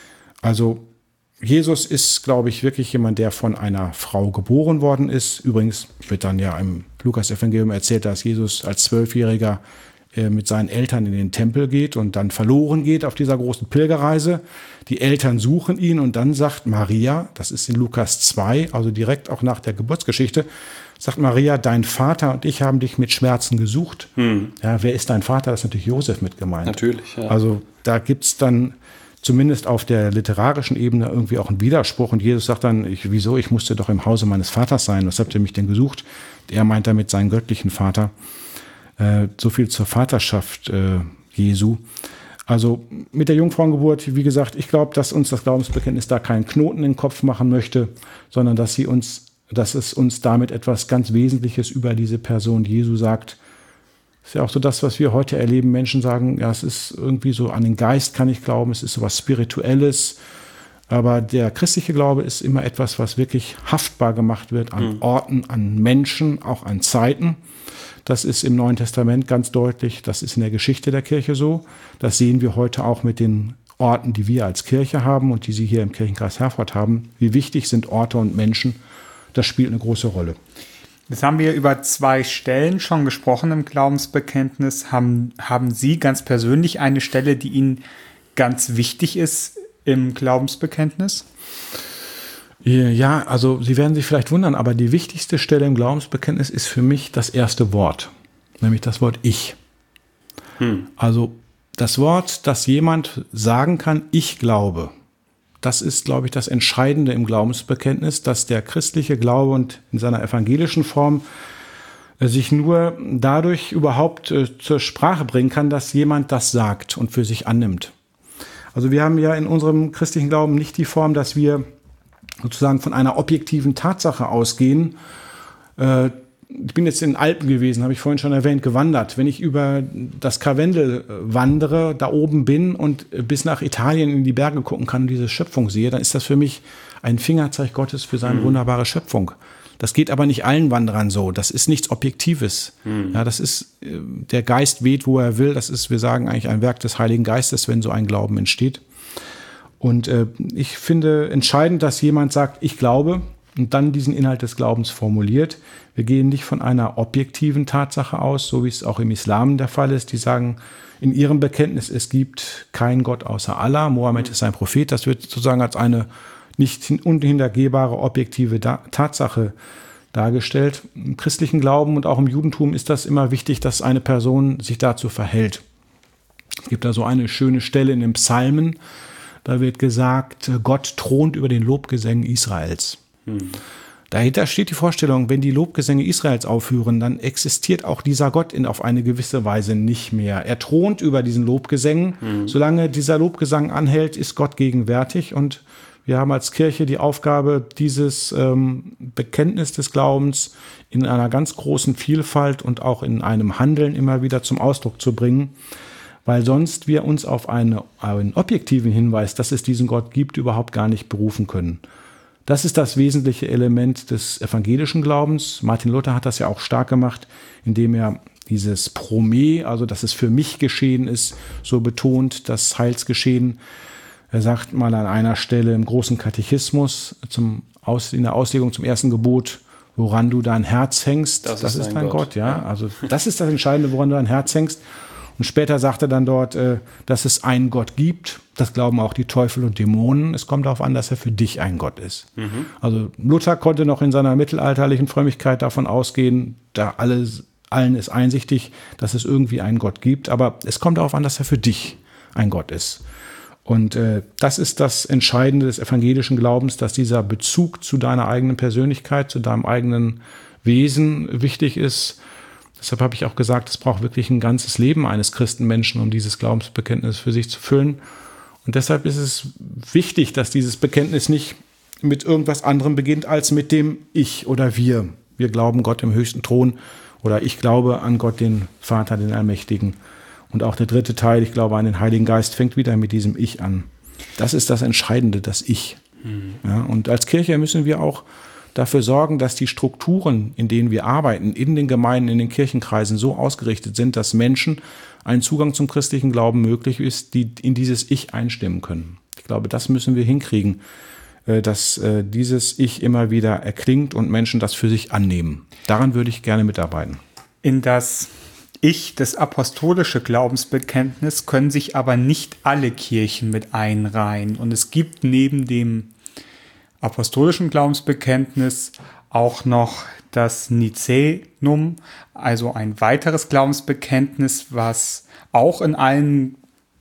C: Also Jesus ist, glaube ich, wirklich jemand, der von einer Frau geboren worden ist. Übrigens wird dann ja im Lukas-Evangelium erzählt, dass Jesus als Zwölfjähriger äh, mit seinen Eltern in den Tempel geht und dann verloren geht auf dieser großen Pilgerreise. Die Eltern suchen ihn und dann sagt Maria, das ist in Lukas zwei, also direkt auch nach der Geburtsgeschichte, sagt Maria, dein Vater und ich haben dich mit Schmerzen gesucht. Hm. Ja, wer ist dein Vater? Das ist natürlich Josef mit gemeint.
A: Natürlich, ja.
C: Also da gibt es dann zumindest auf der literarischen Ebene irgendwie auch ein Widerspruch. Und Jesus sagt dann, ich, wieso, ich musste doch im Hause meines Vaters sein. Was habt ihr mich denn gesucht? Er meint damit seinen göttlichen Vater. Äh, so viel zur Vaterschaft äh, Jesu. Also mit der Jungfrauengeburt, wie gesagt, ich glaube, dass uns das Glaubensbekenntnis da keinen Knoten in den Kopf machen möchte, sondern dass sie uns, dass es uns damit etwas ganz Wesentliches über diese Person Jesu sagt. Ist ja auch so das, was wir heute erleben. Menschen sagen, ja, es ist irgendwie so, an den Geist kann ich glauben, es ist so was Spirituelles. Aber der christliche Glaube ist immer etwas, was wirklich haftbar gemacht wird an mhm. Orten, an Menschen, auch an Zeiten. Das ist im Neuen Testament ganz deutlich. Das ist in der Geschichte der Kirche so. Das sehen wir heute auch mit den Orten, die wir als Kirche haben und die Sie hier im Kirchenkreis Herford haben. Wie wichtig sind Orte und Menschen? Das spielt eine große Rolle.
B: Jetzt haben wir über zwei Stellen schon gesprochen im Glaubensbekenntnis. Haben, haben Sie ganz persönlich eine Stelle, die Ihnen ganz wichtig ist im Glaubensbekenntnis?
C: Ja, also Sie werden sich vielleicht wundern, aber die wichtigste Stelle im Glaubensbekenntnis ist für mich das erste Wort, nämlich das Wort Ich. Hm. Also das Wort, das jemand sagen kann, ich glaube. Das ist, glaube ich, das Entscheidende im Glaubensbekenntnis, dass der christliche Glaube und in seiner evangelischen Form äh, sich nur dadurch überhaupt äh, zur Sprache bringen kann, dass jemand das sagt und für sich annimmt. Also wir haben ja in unserem christlichen Glauben nicht die Form, dass wir sozusagen von einer objektiven Tatsache ausgehen. Äh, ich bin jetzt in den Alpen gewesen, habe ich vorhin schon erwähnt, gewandert. Wenn ich über das Karwendel wandere, da oben bin und bis nach Italien in die Berge gucken kann und diese Schöpfung sehe, dann ist das für mich ein Fingerzeig Gottes für seine mhm. wunderbare Schöpfung. Das geht aber nicht allen Wanderern so. Das ist nichts Objektives. Mhm. Ja, das ist, der Geist weht, wo er will. Das ist, wir sagen eigentlich, ein Werk des Heiligen Geistes, wenn so ein Glauben entsteht. Und äh, ich finde entscheidend, dass jemand sagt, ich glaube, und dann diesen Inhalt des Glaubens formuliert. Wir gehen nicht von einer objektiven Tatsache aus, so wie es auch im Islam der Fall ist. Die sagen in ihrem Bekenntnis, es gibt keinen Gott außer Allah. Mohammed ist ein Prophet. Das wird sozusagen als eine nicht unhintergehbare objektive da- Tatsache dargestellt. Im christlichen Glauben und auch im Judentum ist das immer wichtig, dass eine Person sich dazu verhält. Es gibt da so eine schöne Stelle in den Psalmen. Da wird gesagt, Gott thront über den Lobgesängen Israels. Hm. Dahinter steht die Vorstellung, wenn die Lobgesänge Israels aufhören, dann existiert auch dieser Gott in auf eine gewisse Weise nicht mehr. Er thront über diesen Lobgesängen. Hm. Solange dieser Lobgesang anhält, ist Gott gegenwärtig. Und wir haben als Kirche die Aufgabe, dieses ähm, Bekenntnis des Glaubens in einer ganz großen Vielfalt und auch in einem Handeln immer wieder zum Ausdruck zu bringen, weil sonst wir uns auf eine, einen objektiven Hinweis, dass es diesen Gott gibt, überhaupt gar nicht berufen können. Das ist das wesentliche Element des evangelischen Glaubens. Martin Luther hat das ja auch stark gemacht, indem er dieses Pro me, also dass es für mich geschehen ist, so betont, das Heilsgeschehen. Er sagt mal an einer Stelle im großen Katechismus zum Aus, in der Auslegung zum ersten Gebot, woran du dein Herz hängst, das, das ist, ist dein Gott. Gott. Ja? Also das ist das Entscheidende, woran du dein Herz hängst. Und später sagt er dann dort, äh, dass es einen Gott gibt. Das glauben auch die Teufel und Dämonen. Es kommt darauf an, dass er für dich ein Gott ist. Mhm. Also Luther konnte noch in seiner mittelalterlichen Frömmigkeit davon ausgehen, da alles, allen ist einsichtig, dass es irgendwie einen Gott gibt. Aber es kommt darauf an, dass er für dich ein Gott ist. Und äh, das ist das Entscheidende des evangelischen Glaubens, dass dieser Bezug zu deiner eigenen Persönlichkeit, zu deinem eigenen Wesen wichtig ist. Deshalb habe ich auch gesagt, es braucht wirklich ein ganzes Leben eines Christenmenschen, um dieses Glaubensbekenntnis für sich zu füllen. Und deshalb ist es wichtig, dass dieses Bekenntnis nicht mit irgendwas anderem beginnt als mit dem Ich oder Wir. Wir glauben Gott im höchsten Thron oder ich glaube an Gott, den Vater, den Allmächtigen. Und auch der dritte Teil, ich glaube an den Heiligen Geist, fängt wieder mit diesem Ich an. Das ist das Entscheidende, das Ich. Mhm. Ja, und als Kirche müssen wir auch dafür sorgen, dass die Strukturen, in denen wir arbeiten, in den Gemeinden, in den Kirchenkreisen so ausgerichtet sind, dass Menschen einen Zugang zum christlichen Glauben möglich ist, die in dieses Ich einstimmen können. Ich glaube, das müssen wir hinkriegen, dass dieses Ich immer wieder erklingt und Menschen das für sich annehmen. Daran würde ich gerne mitarbeiten.
B: In das Ich, das apostolische Glaubensbekenntnis, können sich aber nicht alle Kirchen mit einreihen. Und es gibt neben dem apostolischen Glaubensbekenntnis auch noch das Nicänum, also ein weiteres Glaubensbekenntnis, was auch in allen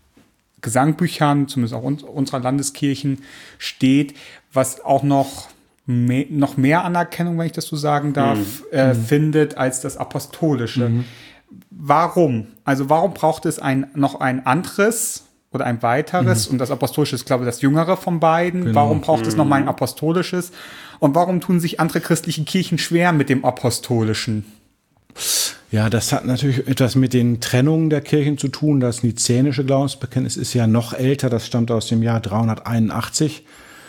B: Gesangbüchern, zumindest auch unserer Landeskirchen, steht, was auch noch mehr, noch mehr Anerkennung, wenn ich das so sagen darf, mhm. äh, mhm. findet als das apostolische. Mhm. Warum? Also warum braucht es ein, noch ein anderes oder ein weiteres, mhm. und das apostolische ist, glaube ich, das jüngere von beiden. Genau. Warum braucht mhm. es nochmal ein apostolisches? Und warum tun sich andere christliche Kirchen schwer mit dem apostolischen?
C: Ja, das hat natürlich etwas mit den Trennungen der Kirchen zu tun. Das nizänische Glaubensbekenntnis ist ja noch älter, das stammt aus dem Jahr dreihunderteinundachtzig.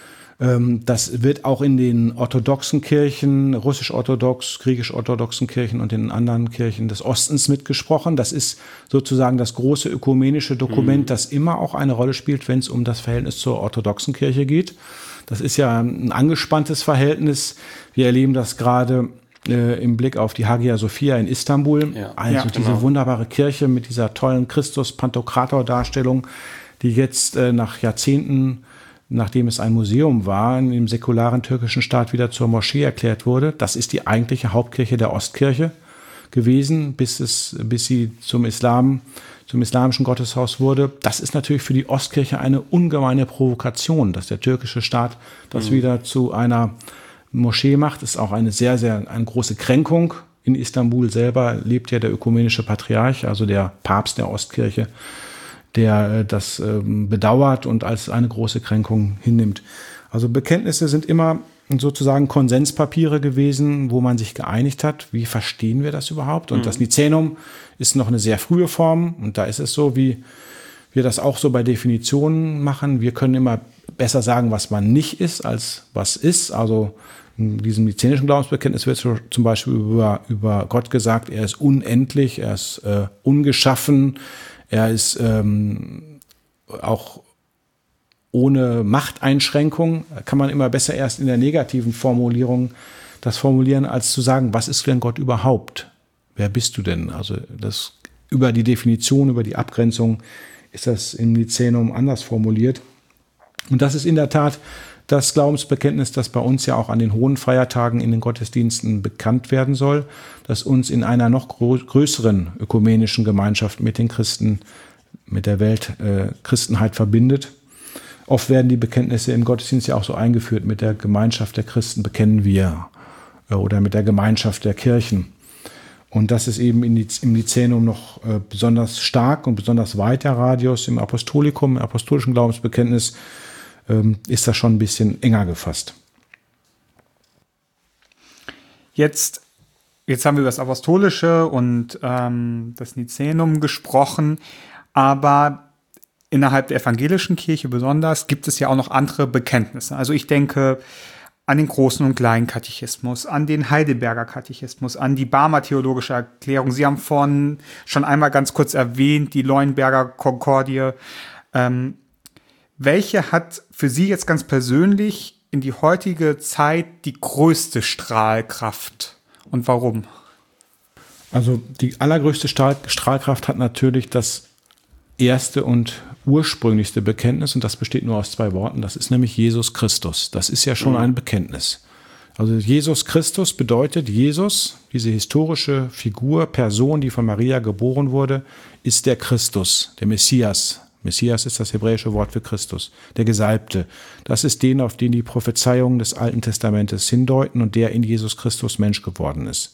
C: Das wird auch in den orthodoxen Kirchen, russisch-orthodox, griechisch-orthodoxen Kirchen und in anderen Kirchen des Ostens mitgesprochen. Das ist sozusagen das große ökumenische Dokument, mhm. das immer auch eine Rolle spielt, wenn es um das Verhältnis zur orthodoxen Kirche geht. Das ist ja ein angespanntes Verhältnis. Wir erleben das gerade äh, im Blick auf die Hagia Sophia in Istanbul. Ja. Also ja, diese genau. wunderbare Kirche mit dieser tollen Christus-Pantokrator-Darstellung, die jetzt äh, nach Jahrzehnten, nachdem es ein Museum war, im säkularen türkischen Staat wieder zur Moschee erklärt wurde. Das ist die eigentliche Hauptkirche der Ostkirche gewesen, bis es, bis sie zum Islam, zum islamischen Gotteshaus wurde. Das ist natürlich für die Ostkirche eine ungemeine Provokation, dass der türkische Staat das mhm. wieder zu einer Moschee macht. Das ist auch eine sehr, sehr eine große Kränkung. In Istanbul selber lebt ja der ökumenische Patriarch, also der Papst der Ostkirche, der das ähm, bedauert und als eine große Kränkung hinnimmt. Also Bekenntnisse sind immer sozusagen Konsenspapiere gewesen, wo man sich geeinigt hat, wie verstehen wir das überhaupt? Und mhm. das Nicänum ist noch eine sehr frühe Form und da ist es so, wie wir das auch so bei Definitionen machen. Wir können immer besser sagen, was man nicht ist, als was ist. Also in diesem nizänischen Glaubensbekenntnis wird zum Beispiel über, über Gott gesagt, er ist unendlich, er ist äh, ungeschaffen, er ist ähm, auch ohne Machteinschränkung. Kann man immer besser erst in der negativen Formulierung das formulieren, als zu sagen, was ist denn Gott überhaupt? Wer bist du denn? Also das über die Definition, über die Abgrenzung ist das im Nicänum anders formuliert. Und das ist in der Tat das Glaubensbekenntnis, das bei uns ja auch an den hohen Feiertagen in den Gottesdiensten bekannt werden soll, das uns in einer noch größeren ökumenischen Gemeinschaft mit den Christen, mit der Weltchristenheit äh, verbindet. Oft werden die Bekenntnisse im Gottesdienst ja auch so eingeführt, mit der Gemeinschaft der Christen bekennen wir äh, oder mit der Gemeinschaft der Kirchen. Und das ist eben in die, im Nicänum noch äh, besonders stark und besonders weit der Radius. Im Apostolikum, im apostolischen Glaubensbekenntnis ähm, ist das schon ein bisschen enger gefasst.
B: Jetzt, jetzt haben wir über das Apostolische und ähm, das Nicänum gesprochen, aber innerhalb der evangelischen Kirche besonders gibt es ja auch noch andere Bekenntnisse. Also ich denke an den Großen und Kleinen Katechismus, an den Heidelberger Katechismus, an die Barmer Theologische Erklärung. Sie haben vorhin schon einmal ganz kurz erwähnt, die Leuenberger Konkordie. Ähm, welche hat für Sie jetzt ganz persönlich in die heutige Zeit die größte Strahlkraft und warum?
C: Also die allergrößte Strahl- Strahlkraft hat natürlich das erste und ursprünglichste Bekenntnis, und das besteht nur aus zwei Worten, das ist nämlich Jesus Christus. Das ist ja schon ein Bekenntnis. Also Jesus Christus bedeutet, Jesus, diese historische Figur, Person, die von Maria geboren wurde, ist der Christus, der Messias. Messias ist das hebräische Wort für Christus, der Gesalbte. Das ist den, auf den die Prophezeiungen des Alten Testamentes hindeuten und der in Jesus Christus Mensch geworden ist.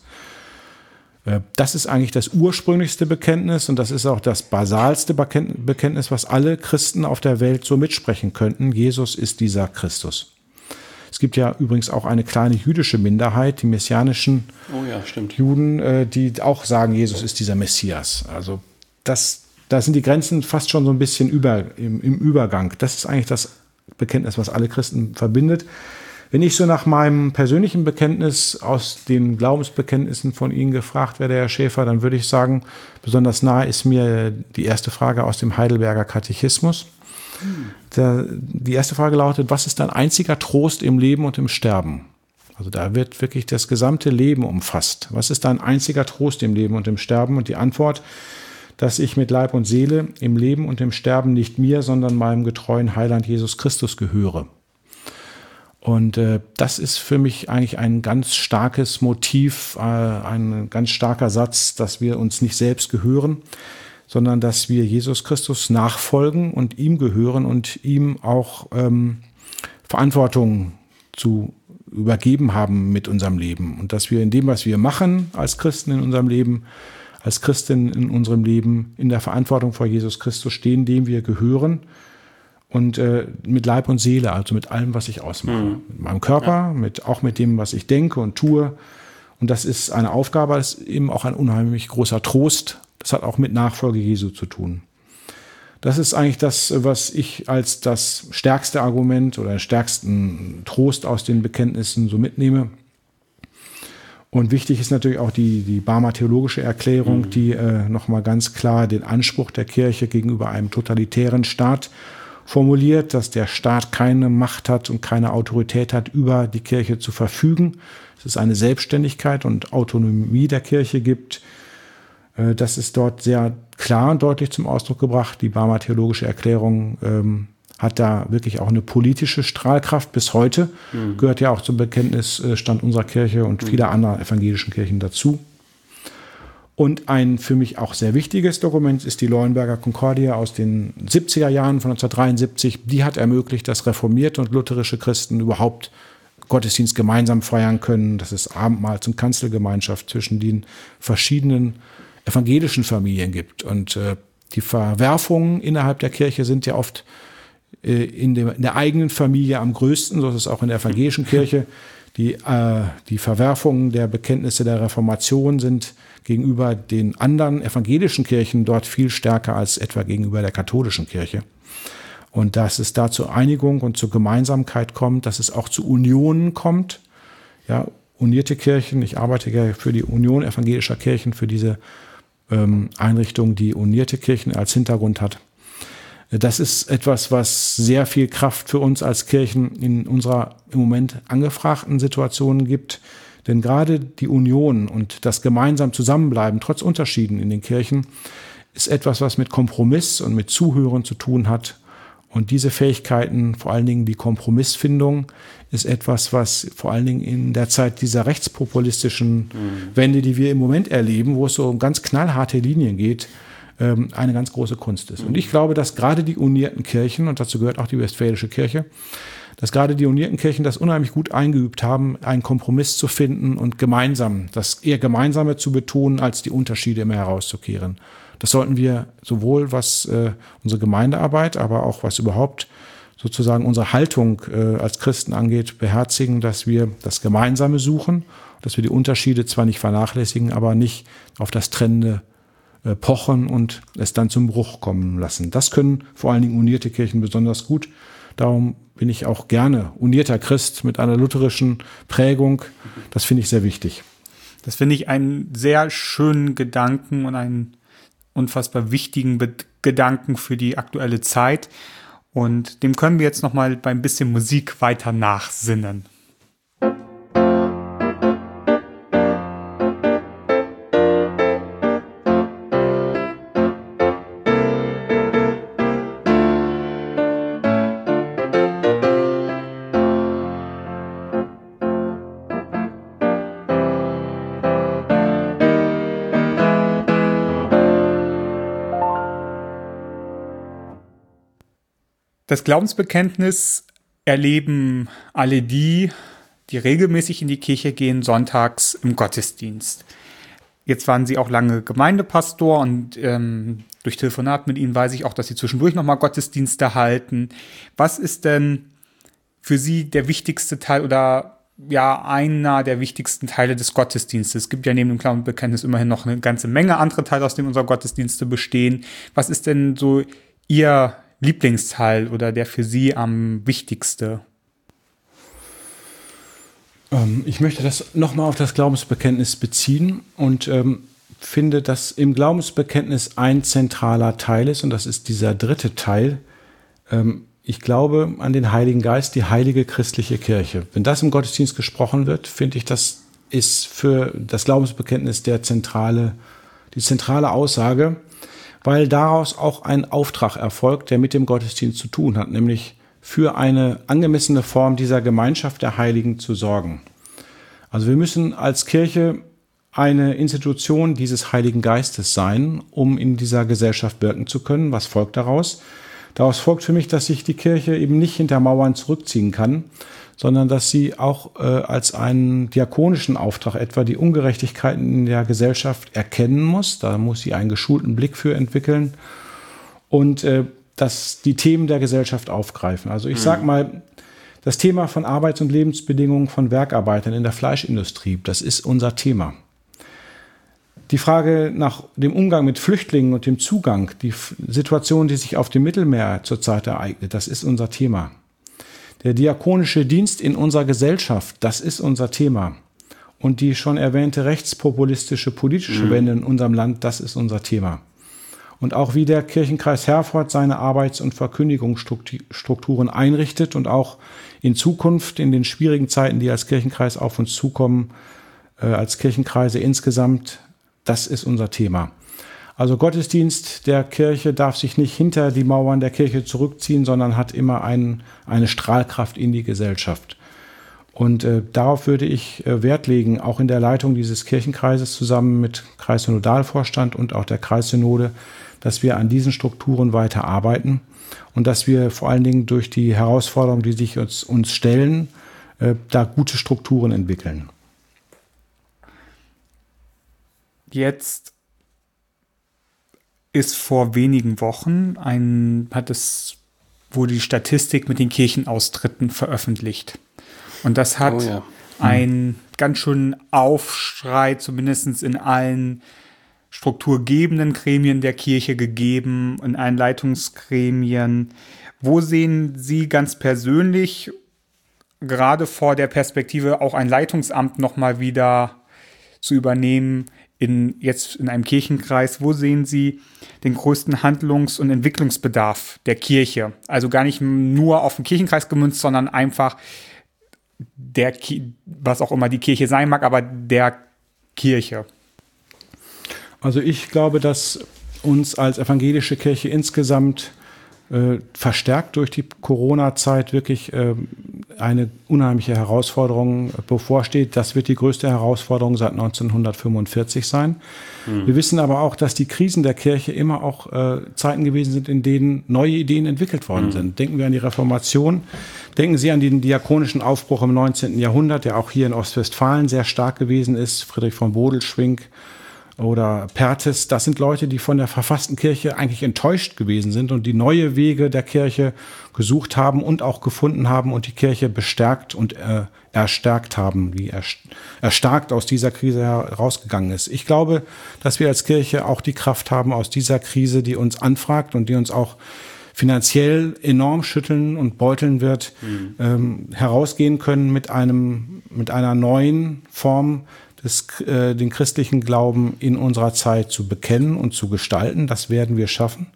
C: Das ist eigentlich das ursprünglichste Bekenntnis und das ist auch das basalste Bekenntnis, was alle Christen auf der Welt so mitsprechen könnten. Jesus ist dieser Christus. Es gibt ja übrigens auch eine kleine jüdische Minderheit, die messianischen
A: oh ja, stimmt.
C: Juden, die auch sagen, Jesus ist dieser Messias. Also das, da sind die Grenzen fast schon so ein bisschen über, im, im Übergang. Das ist eigentlich das Bekenntnis, was alle Christen verbindet. Wenn ich so nach meinem persönlichen Bekenntnis aus den Glaubensbekenntnissen von Ihnen gefragt werde, Herr Schäfer, dann würde ich sagen, besonders nahe ist mir die erste Frage aus dem Heidelberger Katechismus. Der, die erste Frage lautet, was ist dein einziger Trost im Leben und im Sterben? Also da wird wirklich das gesamte Leben umfasst. Was ist dein einziger Trost im Leben und im Sterben? Und die Antwort, dass ich mit Leib und Seele im Leben und im Sterben nicht mir, sondern meinem getreuen Heiland Jesus Christus gehöre. Und äh, das ist für mich eigentlich ein ganz starkes Motiv, äh, ein ganz starker Satz, dass wir uns nicht selbst gehören, sondern dass wir Jesus Christus nachfolgen und ihm gehören und ihm auch ähm, Verantwortung zu übergeben haben mit unserem Leben. Und dass wir in dem, was wir machen als Christen in unserem Leben, als Christen in unserem Leben, in der Verantwortung vor Jesus Christus stehen, dem wir gehören. Und äh, mit Leib und Seele, also mit allem, was ich ausmache. Mhm. Mit meinem Körper, ja. mit, auch mit dem, was ich denke und tue. Und das ist eine Aufgabe, das ist eben auch ein unheimlich großer Trost. Das hat auch mit Nachfolge Jesu zu tun. Das ist eigentlich das, was ich als das stärkste Argument oder den stärksten Trost aus den Bekenntnissen so mitnehme. Und wichtig ist natürlich auch die, die Barmer Theologische Erklärung, mhm. die äh, nochmal ganz klar den Anspruch der Kirche gegenüber einem totalitären Staat formuliert, dass der Staat keine Macht hat und keine Autorität hat, über die Kirche zu verfügen. Dass es eine Selbstständigkeit und Autonomie der Kirche gibt. Das ist dort sehr klar und deutlich zum Ausdruck gebracht. Die Barmer Theologische Erklärung ähm, hat da wirklich auch eine politische Strahlkraft bis heute. Mhm. Gehört ja auch zum Bekenntnisstand unserer Kirche und mhm. vieler anderer evangelischen Kirchen dazu. Und ein für mich auch sehr wichtiges Dokument ist die Leuenberger Konkordie aus den siebziger Jahren von neunzehnhundertdreiundsiebzig. Die hat ermöglicht, dass reformierte und lutherische Christen überhaupt Gottesdienst gemeinsam feiern können. Das ist Abendmahls- und Kanzelgemeinschaft zwischen den verschiedenen evangelischen Familien gibt. Und äh, die Verwerfungen innerhalb der Kirche sind ja oft äh, in, dem, in der eigenen Familie am größten. So ist es auch in der evangelischen Kirche. Die, äh, die Verwerfungen der Bekenntnisse der Reformation sind gegenüber den anderen evangelischen Kirchen dort viel stärker als etwa gegenüber der katholischen Kirche. Und dass es da zur Einigung und zur Gemeinsamkeit kommt, dass es auch zu Unionen kommt. Ja, unierte Kirchen, ich arbeite ja für die Union evangelischer Kirchen, für diese ähm, Einrichtung, die unierte Kirchen als Hintergrund hat. Das ist etwas, was sehr viel Kraft für uns als Kirchen in unserer im Moment angefragten Situation gibt. Denn gerade die Union und das gemeinsam Zusammenbleiben, trotz Unterschieden in den Kirchen, ist etwas, was mit Kompromiss und mit Zuhören zu tun hat. Und diese Fähigkeiten, vor allen Dingen die Kompromissfindung, ist etwas, was vor allen Dingen in der Zeit dieser rechtspopulistischen mhm. Wende, die wir im Moment erleben, wo es so um ganz knallharte Linien geht, eine ganz große Kunst ist. Und ich glaube, dass gerade die unierten Kirchen, und dazu gehört auch die Westfälische Kirche, dass gerade die unierten Kirchen das unheimlich gut eingeübt haben, einen Kompromiss zu finden und gemeinsam, das eher Gemeinsame zu betonen, als die Unterschiede immer herauszukehren. Das sollten wir sowohl was äh, unsere Gemeindearbeit, aber auch was überhaupt sozusagen unsere Haltung äh, als Christen angeht, beherzigen, dass wir das Gemeinsame suchen, dass wir die Unterschiede zwar nicht vernachlässigen, aber nicht auf das Trennende pochen und es dann zum Bruch kommen lassen. Das können vor allen Dingen unierte Kirchen besonders gut. Darum bin ich auch gerne unierter Christ mit einer lutherischen Prägung. Das finde ich sehr wichtig.
B: Das finde ich einen sehr schönen Gedanken und einen unfassbar wichtigen Be- Gedanken für die aktuelle Zeit. Und dem können wir jetzt noch mal bei ein bisschen Musik weiter nachsinnen. Das Glaubensbekenntnis erleben alle die, die regelmäßig in die Kirche gehen, sonntags im Gottesdienst. Jetzt waren Sie auch lange Gemeindepastor und ähm, durch Telefonat mit Ihnen weiß ich auch, dass Sie zwischendurch nochmal Gottesdienste halten. Was ist denn für Sie der wichtigste Teil oder ja einer der wichtigsten Teile des Gottesdienstes? Es gibt ja neben dem Glaubensbekenntnis immerhin noch eine ganze Menge andere Teile, aus denen unsere Gottesdienste bestehen. Was ist denn so Ihr Lieblingsteil oder der für Sie am wichtigste?
C: Ähm, ich möchte das nochmal auf das Glaubensbekenntnis beziehen und ähm, finde, dass im Glaubensbekenntnis ein zentraler Teil ist und das ist dieser dritte Teil. Ähm, ich glaube an den Heiligen Geist, die heilige christliche Kirche. Wenn das im Gottesdienst gesprochen wird, finde ich, das ist für das Glaubensbekenntnis der zentrale, die zentrale Aussage, weil daraus auch ein Auftrag erfolgt, der mit dem Gottesdienst zu tun hat, nämlich für eine angemessene Form dieser Gemeinschaft der Heiligen zu sorgen. Also wir müssen als Kirche eine Institution dieses Heiligen Geistes sein, um in dieser Gesellschaft wirken zu können. Was folgt daraus? Daraus folgt für mich, dass sich die Kirche eben nicht hinter Mauern zurückziehen kann, sondern dass sie auch äh, als einen diakonischen Auftrag etwa die Ungerechtigkeiten in der Gesellschaft erkennen muss. Da muss sie einen geschulten Blick für entwickeln und äh, dass die Themen der Gesellschaft aufgreifen. Also ich mhm. sag mal, das Thema von Arbeits- und Lebensbedingungen von Werkarbeitern in der Fleischindustrie, das ist unser Thema. Die Frage nach dem Umgang mit Flüchtlingen und dem Zugang, die Situation, die sich auf dem Mittelmeer zurzeit ereignet, das ist unser Thema. Der diakonische Dienst in unserer Gesellschaft, das ist unser Thema. Und die schon erwähnte rechtspopulistische politische mhm. Wende in unserem Land, das ist unser Thema. Und auch wie der Kirchenkreis Herford seine Arbeits- und Verkündigungsstrukturen einrichtet und auch in Zukunft in den schwierigen Zeiten, die als Kirchenkreis auf uns zukommen, äh, als Kirchenkreise insgesamt, das ist unser Thema. Also Gottesdienst der Kirche darf sich nicht hinter die Mauern der Kirche zurückziehen, sondern hat immer ein, eine Strahlkraft in die Gesellschaft. Und äh, darauf würde ich äh, Wert legen, auch in der Leitung dieses Kirchenkreises zusammen mit Kreissynodalvorstand und auch der Kreissynode, dass wir an diesen Strukturen weiter arbeiten und dass wir vor allen Dingen durch die Herausforderungen, die sich uns, uns stellen, äh, da gute Strukturen entwickeln.
B: Jetzt ist vor wenigen Wochen ein, hat es, wurde die Statistik mit den Kirchenaustritten veröffentlicht. Und das hat oh ja. einen ganz schönen Aufschrei, zumindest in allen strukturgebenden Gremien der Kirche gegeben, in allen Leitungsgremien. Wo sehen Sie ganz persönlich, gerade vor der Perspektive, auch ein Leitungsamt nochmal wieder zu übernehmen, in, jetzt in einem Kirchenkreis, wo sehen Sie den größten Handlungs- und Entwicklungsbedarf der Kirche? Also gar nicht nur auf den Kirchenkreis gemünzt, sondern einfach der, was auch immer die Kirche sein mag, aber der Kirche.
C: Also ich glaube, dass uns als evangelische Kirche insgesamt äh, verstärkt durch die Corona-Zeit wirklich äh, eine unheimliche Herausforderung bevorsteht. Das wird die größte Herausforderung seit neunzehnhundertfünfundvierzig sein. Mhm. Wir wissen aber auch, dass die Krisen der Kirche immer auch äh, Zeiten gewesen sind, in denen neue Ideen entwickelt worden mhm. sind. Denken wir an die Reformation, denken Sie an den diakonischen Aufbruch im neunzehnten Jahrhundert, der auch hier in Ostwestfalen sehr stark gewesen ist. Friedrich von Bodelschwingh oder Perthes, das sind Leute, die von der verfassten Kirche eigentlich enttäuscht gewesen sind und die neue Wege der Kirche gesucht haben und auch gefunden haben und die Kirche bestärkt und äh, erstärkt haben, die erstarkt aus dieser Krise herausgegangen ist. Ich glaube, dass wir als Kirche auch die Kraft haben aus dieser Krise, die uns anfragt und die uns auch finanziell enorm schütteln und beuteln wird, mhm. ähm, herausgehen können mit einem, mit einer neuen Form des, äh, den christlichen Glauben in unserer Zeit zu bekennen und zu gestalten. Das werden wir schaffen.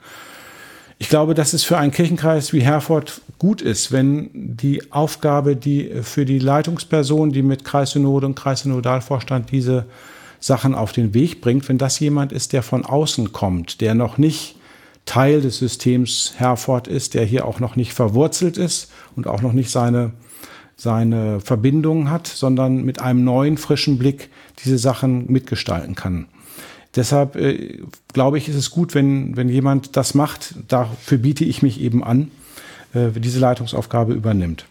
C: Ich glaube, dass es für einen Kirchenkreis wie Herford gut ist, wenn die Aufgabe, die für die Leitungsperson, die mit Kreissynode und Kreissynodalvorstand diese Sachen auf den Weg bringt, wenn das jemand ist, der von außen kommt, der noch nicht Teil des Systems Herford ist, der hier auch noch nicht verwurzelt ist und auch noch nicht seine, seine Verbindungen hat, sondern mit einem neuen, frischen Blick diese Sachen mitgestalten kann. Deshalb äh, glaube ich, ist es gut, wenn, wenn jemand das macht. Dafür biete ich mich eben an, äh, diese Leitungsaufgabe übernimmt.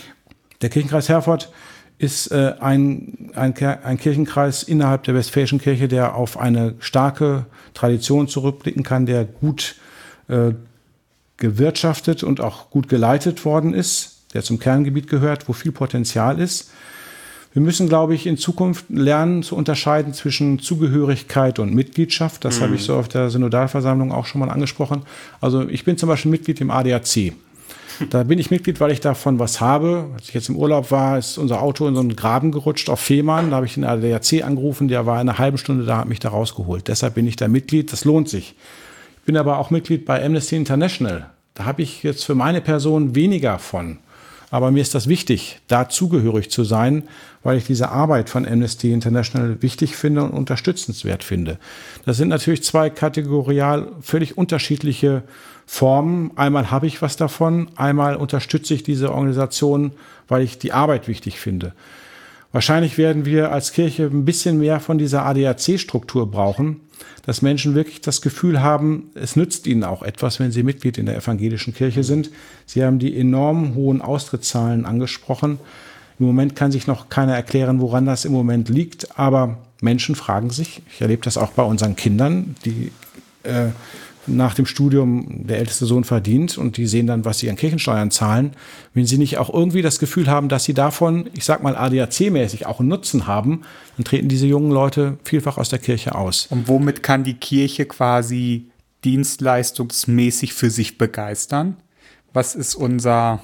C: Der Kirchenkreis Herford ist äh, ein, ein, ein Kirchenkreis innerhalb der Westfälischen Kirche, der auf eine starke Tradition zurückblicken kann, der gut äh, gewirtschaftet und auch gut geleitet worden ist, der zum Kerngebiet gehört, wo viel Potenzial ist. Wir müssen, glaube ich, in Zukunft lernen zu unterscheiden zwischen Zugehörigkeit und Mitgliedschaft. Das mhm. habe ich so auf der Synodalversammlung auch schon mal angesprochen. Also ich bin zum Beispiel Mitglied im A D A C. Da bin ich Mitglied, weil ich davon was habe. Als ich jetzt im Urlaub war, ist unser Auto in so einen Graben gerutscht auf Fehmarn. Da habe ich den A D A C angerufen, der war eine halbe Stunde da, hat mich da rausgeholt. Deshalb bin ich da Mitglied, das lohnt sich. Ich bin aber auch Mitglied bei Amnesty International. Da habe ich jetzt für meine Person weniger von. Aber mir ist das wichtig, da zugehörig zu sein, weil ich diese Arbeit von Amnesty International wichtig finde und unterstützenswert finde. Das sind natürlich zwei kategorial völlig unterschiedliche Formen. Einmal habe ich was davon, einmal unterstütze ich diese Organisation, weil ich die Arbeit wichtig finde. Wahrscheinlich werden wir als Kirche ein bisschen mehr von dieser A D A C-Struktur brauchen, dass Menschen wirklich das Gefühl haben, es nützt ihnen auch etwas, wenn sie Mitglied in der evangelischen Kirche sind. Sie haben die enorm hohen Austrittszahlen angesprochen. Im Moment kann sich noch keiner erklären, woran das im Moment liegt, aber Menschen fragen sich, ich erlebe das auch bei unseren Kindern, die äh, nach dem Studium der älteste Sohn verdient und die sehen dann, was sie an Kirchensteuern zahlen, wenn sie nicht auch irgendwie das Gefühl haben, dass sie davon, ich sag mal A D A C-mäßig auch einen Nutzen haben, dann treten diese jungen Leute vielfach aus der Kirche aus.
B: Und womit kann die Kirche quasi dienstleistungsmäßig für sich begeistern? Was ist unser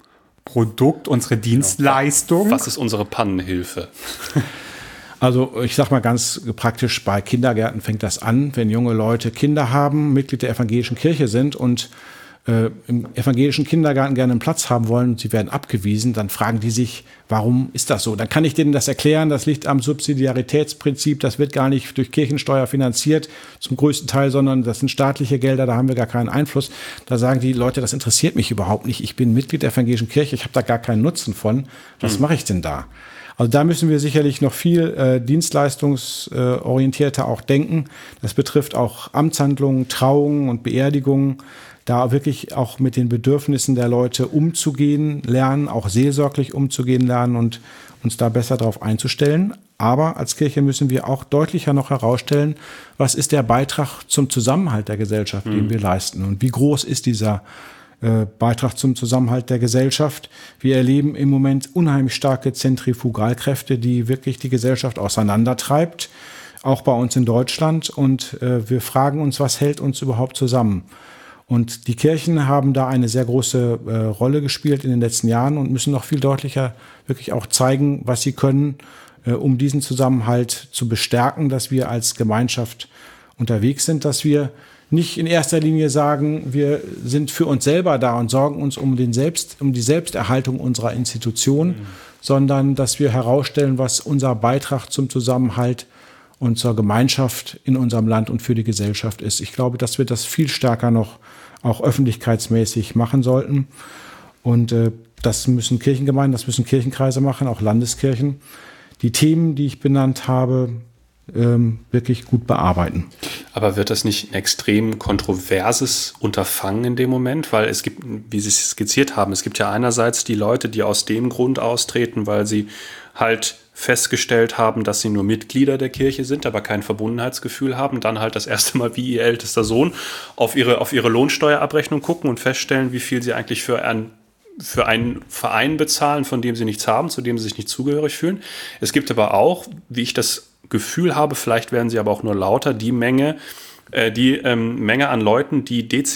B: Produkt, unsere Dienstleistung?
A: Was ist unsere Pannenhilfe?
C: Also ich sage mal ganz praktisch, bei Kindergärten fängt das an, wenn junge Leute Kinder haben, Mitglied der evangelischen Kirche sind und äh, im evangelischen Kindergarten gerne einen Platz haben wollen und sie werden abgewiesen, dann fragen die sich, warum ist das so? Dann kann ich denen das erklären, das liegt am Subsidiaritätsprinzip, das wird gar nicht durch Kirchensteuer finanziert zum größten Teil, sondern das sind staatliche Gelder, da haben wir gar keinen Einfluss. Da sagen die Leute, das interessiert mich überhaupt nicht, ich bin Mitglied der evangelischen Kirche, ich habe da gar keinen Nutzen von, was hm. mache ich denn da? Also da müssen wir sicherlich noch viel äh, dienstleistungsorientierter äh, auch denken. Das betrifft auch Amtshandlungen, Trauungen und Beerdigungen. Da wirklich auch mit den Bedürfnissen der Leute umzugehen lernen, auch seelsorglich umzugehen lernen und uns da besser darauf einzustellen. Aber als Kirche müssen wir auch deutlicher noch herausstellen, was ist der Beitrag zum Zusammenhalt der Gesellschaft, mhm. den wir leisten und wie groß ist dieser Beitrag zum Zusammenhalt der Gesellschaft. Wir erleben im Moment unheimlich starke Zentrifugalkräfte, die wirklich die Gesellschaft auseinandertreibt, auch bei uns in Deutschland. Und äh, wir fragen uns, was hält uns überhaupt zusammen? Und die Kirchen haben da eine sehr große äh, Rolle gespielt in den letzten Jahren und müssen noch viel deutlicher wirklich auch zeigen, was sie können, äh, um diesen Zusammenhalt zu bestärken, dass wir als Gemeinschaft unterwegs sind, dass wir nicht in erster Linie sagen, wir sind für uns selber da und sorgen uns um, den Selbst, um die Selbsterhaltung unserer Institution, mhm. sondern dass wir herausstellen, was unser Beitrag zum Zusammenhalt und zur Gemeinschaft in unserem Land und für die Gesellschaft ist. Ich glaube, dass wir das viel stärker noch auch öffentlichkeitsmäßig machen sollten. Und äh, das müssen Kirchengemeinden, das müssen Kirchenkreise machen, auch Landeskirchen. Die Themen, die ich benannt habe, ähm, wirklich gut bearbeiten.
A: Aber wird das nicht ein extrem kontroverses Unterfangen in dem Moment? Weil es gibt, wie Sie es skizziert haben, es gibt ja einerseits die Leute, die aus dem Grund austreten, weil sie halt festgestellt haben, dass sie nur Mitglieder der Kirche sind, aber kein Verbundenheitsgefühl haben, dann halt das erste Mal wie ihr ältester Sohn auf ihre, auf ihre Lohnsteuerabrechnung gucken und feststellen, wie viel sie eigentlich für ein für einen Verein bezahlen, von dem sie nichts haben, zu dem sie sich nicht zugehörig fühlen. Es gibt aber auch, wie ich das Gefühl habe, vielleicht werden sie aber auch nur lauter, die Menge, äh, die ähm, Menge an Leuten, die dezidiert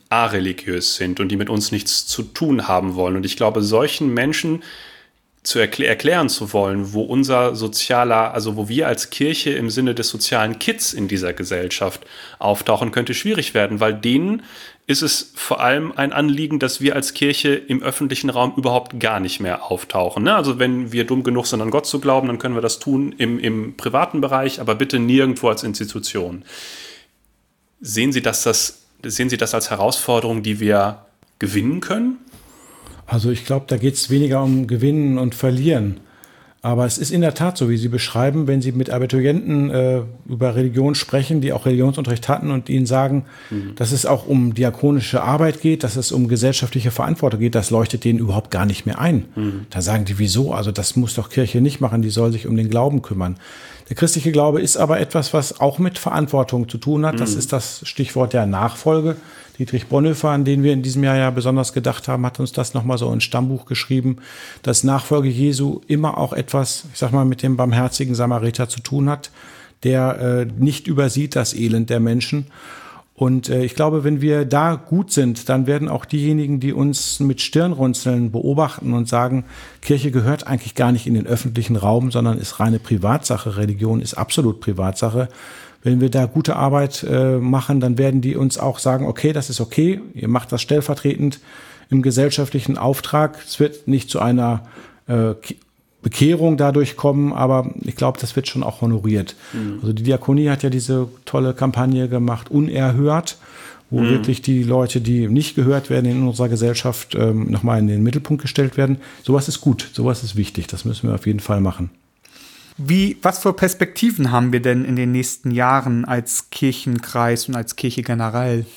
A: areligiös sind und die mit uns nichts zu tun haben wollen. Und ich glaube, solchen Menschen zu erklä- erklären zu wollen, wo unser sozialer, also wo wir als Kirche im Sinne des sozialen Kits in dieser Gesellschaft auftauchen, könnte schwierig werden, weil denen ist es vor allem ein Anliegen, dass wir als Kirche im öffentlichen Raum überhaupt gar nicht mehr auftauchen. Ne? Also wenn wir dumm genug sind, an Gott zu glauben, dann können wir das tun im, im privaten Bereich, aber bitte nirgendwo als Institution. Sehen Sie, dass das, sehen Sie das als Herausforderung, die wir gewinnen können?
C: Also ich glaube, da geht es weniger um Gewinnen und Verlieren. Aber es ist in der Tat so, wie Sie beschreiben, wenn Sie mit Abiturienten äh, über Religion sprechen, die auch Religionsunterricht hatten und ihnen sagen, mhm. dass es auch um diakonische Arbeit geht, dass es um gesellschaftliche Verantwortung geht, das leuchtet denen überhaupt gar nicht mehr ein. Mhm. Da sagen die, wieso? Also das muss doch Kirche nicht machen, die soll sich um den Glauben kümmern. Der christliche Glaube ist aber etwas, was auch mit Verantwortung zu tun hat. Mhm. Das ist das Stichwort der Nachfolge. Dietrich Bonhoeffer, an den wir in diesem Jahr ja besonders gedacht haben, hat uns das nochmal so ins Stammbuch geschrieben, dass Nachfolge Jesu immer auch etwas, ich sag mal, mit dem barmherzigen Samariter zu tun hat, der äh, nicht übersieht das Elend der Menschen. Und äh, ich glaube, wenn wir da gut sind, dann werden auch diejenigen, die uns mit Stirnrunzeln beobachten und sagen, Kirche gehört eigentlich gar nicht in den öffentlichen Raum, sondern ist reine Privatsache, Religion ist absolut Privatsache. Wenn wir da gute Arbeit äh, machen, dann werden die uns auch sagen, okay, das ist okay, ihr macht das stellvertretend im gesellschaftlichen Auftrag. Es wird nicht zu einer äh, Bekehrung dadurch kommen, aber ich glaube, das wird schon auch honoriert. Mhm. Also die Diakonie hat ja diese tolle Kampagne gemacht, Unerhört, wo mhm. wirklich die Leute, die nicht gehört werden in unserer Gesellschaft, ähm, nochmal in den Mittelpunkt gestellt werden. Sowas ist gut, sowas ist wichtig, das müssen wir auf jeden Fall machen.
B: Wie, was für Perspektiven haben wir denn in den nächsten Jahren als Kirchenkreis und als Kirche generell?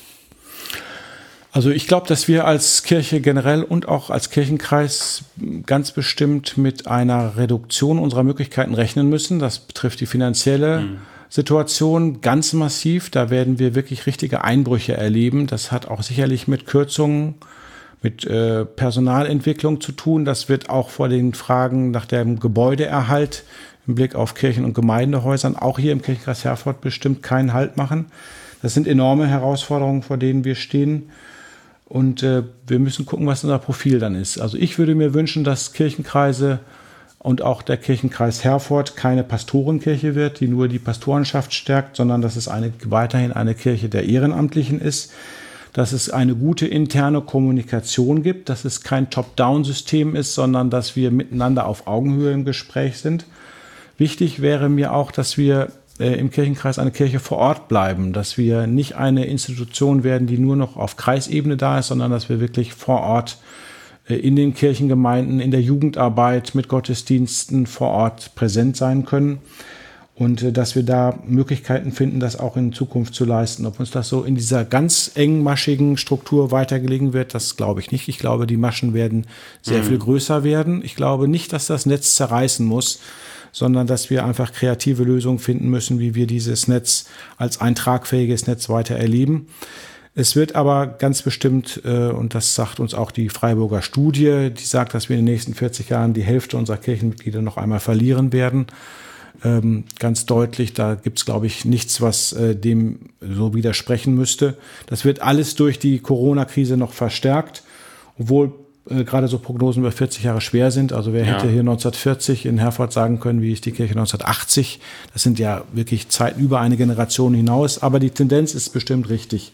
C: Also ich glaube, dass wir als Kirche generell und auch als Kirchenkreis ganz bestimmt mit einer Reduktion unserer Möglichkeiten rechnen müssen. Das betrifft die finanzielle mhm. Situation ganz massiv. Da werden wir wirklich richtige Einbrüche erleben. Das hat auch sicherlich mit Kürzungen, mit äh, Personalentwicklung zu tun. Das wird auch vor den Fragen nach dem Gebäudeerhalt im Blick auf Kirchen- und Gemeindehäusern auch hier im Kirchenkreis Herford bestimmt keinen Halt machen. Das sind enorme Herausforderungen, vor denen wir stehen. Und äh, wir müssen gucken, was unser Profil dann ist. Also ich würde mir wünschen, dass Kirchenkreise und auch der Kirchenkreis Herford keine Pastorenkirche wird, die nur die Pastorenschaft stärkt, sondern dass es eine, weiterhin eine Kirche der Ehrenamtlichen ist, dass es eine gute interne Kommunikation gibt, dass es kein Top-Down-System ist, sondern dass wir miteinander auf Augenhöhe im Gespräch sind. Wichtig wäre mir auch, dass wir äh, im Kirchenkreis eine Kirche vor Ort bleiben, dass wir nicht eine Institution werden, die nur noch auf Kreisebene da ist, sondern dass wir wirklich vor Ort äh, in den Kirchengemeinden, in der Jugendarbeit mit Gottesdiensten vor Ort präsent sein können und äh, dass wir da Möglichkeiten finden, das auch in Zukunft zu leisten. Ob uns das so in dieser ganz engmaschigen Struktur weiter gelingen wird, das glaube ich nicht. Ich glaube, die Maschen werden sehr mhm. viel größer werden. Ich glaube nicht, dass das Netz zerreißen muss, sondern dass wir einfach kreative Lösungen finden müssen, wie wir dieses Netz als ein tragfähiges Netz weiter erleben. Es wird aber ganz bestimmt, äh, und das sagt uns auch die Freiburger Studie, die sagt, dass wir in den nächsten vierzig Jahren die Hälfte unserer Kirchenmitglieder noch einmal verlieren werden. Ähm, ganz deutlich, da gibt es, glaube ich, nichts, was äh, dem so widersprechen müsste. Das wird alles durch die Corona-Krise noch verstärkt, obwohl Äh, gerade so Prognosen über vierzig Jahre schwer sind. Also wer ja. hätte hier neunzehnhundertvierzig in Herford sagen können, wie ist die Kirche neunzehnhundertachtzig? Das sind ja wirklich Zeiten über eine Generation hinaus. Aber die Tendenz ist bestimmt richtig.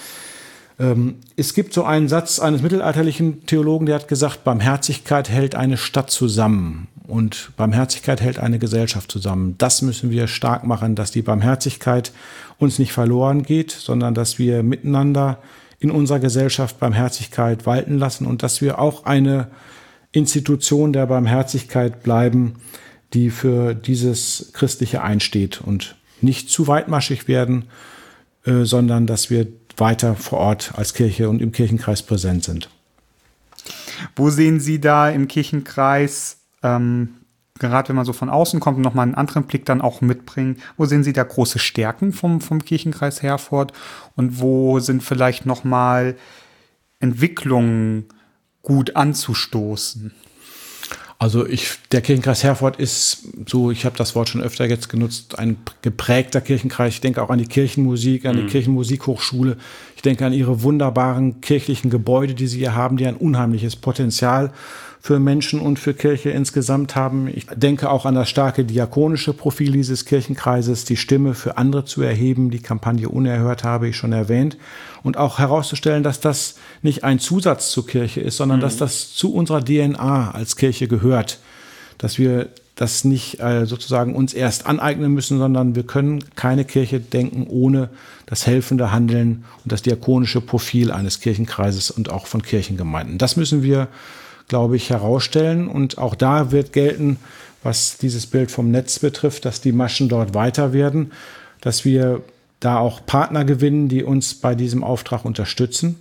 C: Ähm, es gibt so einen Satz eines mittelalterlichen Theologen, der hat gesagt, Barmherzigkeit hält eine Stadt zusammen und Barmherzigkeit hält eine Gesellschaft zusammen. Das müssen wir stark machen, dass die Barmherzigkeit uns nicht verloren geht, sondern dass wir miteinander in unserer Gesellschaft Barmherzigkeit walten lassen und dass wir auch eine Institution der Barmherzigkeit bleiben, die für dieses Christliche einsteht und nicht zu weitmaschig werden, äh, sondern dass wir weiter vor Ort als Kirche und im Kirchenkreis präsent sind.
B: Wo sehen Sie da im Kirchenkreis, ähm, gerade wenn man so von außen kommt und nochmal einen anderen Blick dann auch mitbringen, wo sehen Sie da große Stärken vom, vom Kirchenkreis Herford und wo sind vielleicht nochmal Entwicklungen gut anzustoßen?
C: Also ich, der Kirchenkreis Herford ist so, ich habe das Wort schon öfter jetzt genutzt, ein geprägter Kirchenkreis. Ich denke auch an die Kirchenmusik, an die mhm. Kirchenmusikhochschule. Ich denke an ihre wunderbaren kirchlichen Gebäude, die sie hier haben, die ein unheimliches Potenzial für Menschen und für Kirche insgesamt haben. Ich denke auch an das starke diakonische Profil dieses Kirchenkreises, die Stimme für andere zu erheben. Die Kampagne Unerhört habe ich schon erwähnt. Und auch herauszustellen, dass das nicht ein Zusatz zur Kirche ist, sondern mhm. dass das zu unserer D N A als Kirche gehört. Dass wir das nicht äh, sozusagen uns erst aneignen müssen, sondern wir können keine Kirche denken ohne das helfende Handeln und das diakonische Profil eines Kirchenkreises und auch von Kirchengemeinden. Das müssen wir, glaube ich, herausstellen. Und auch da wird gelten, was dieses Bild vom Netz betrifft, dass die Maschen dort weiter werden, dass wir da auch Partner gewinnen, die uns bei diesem Auftrag unterstützen.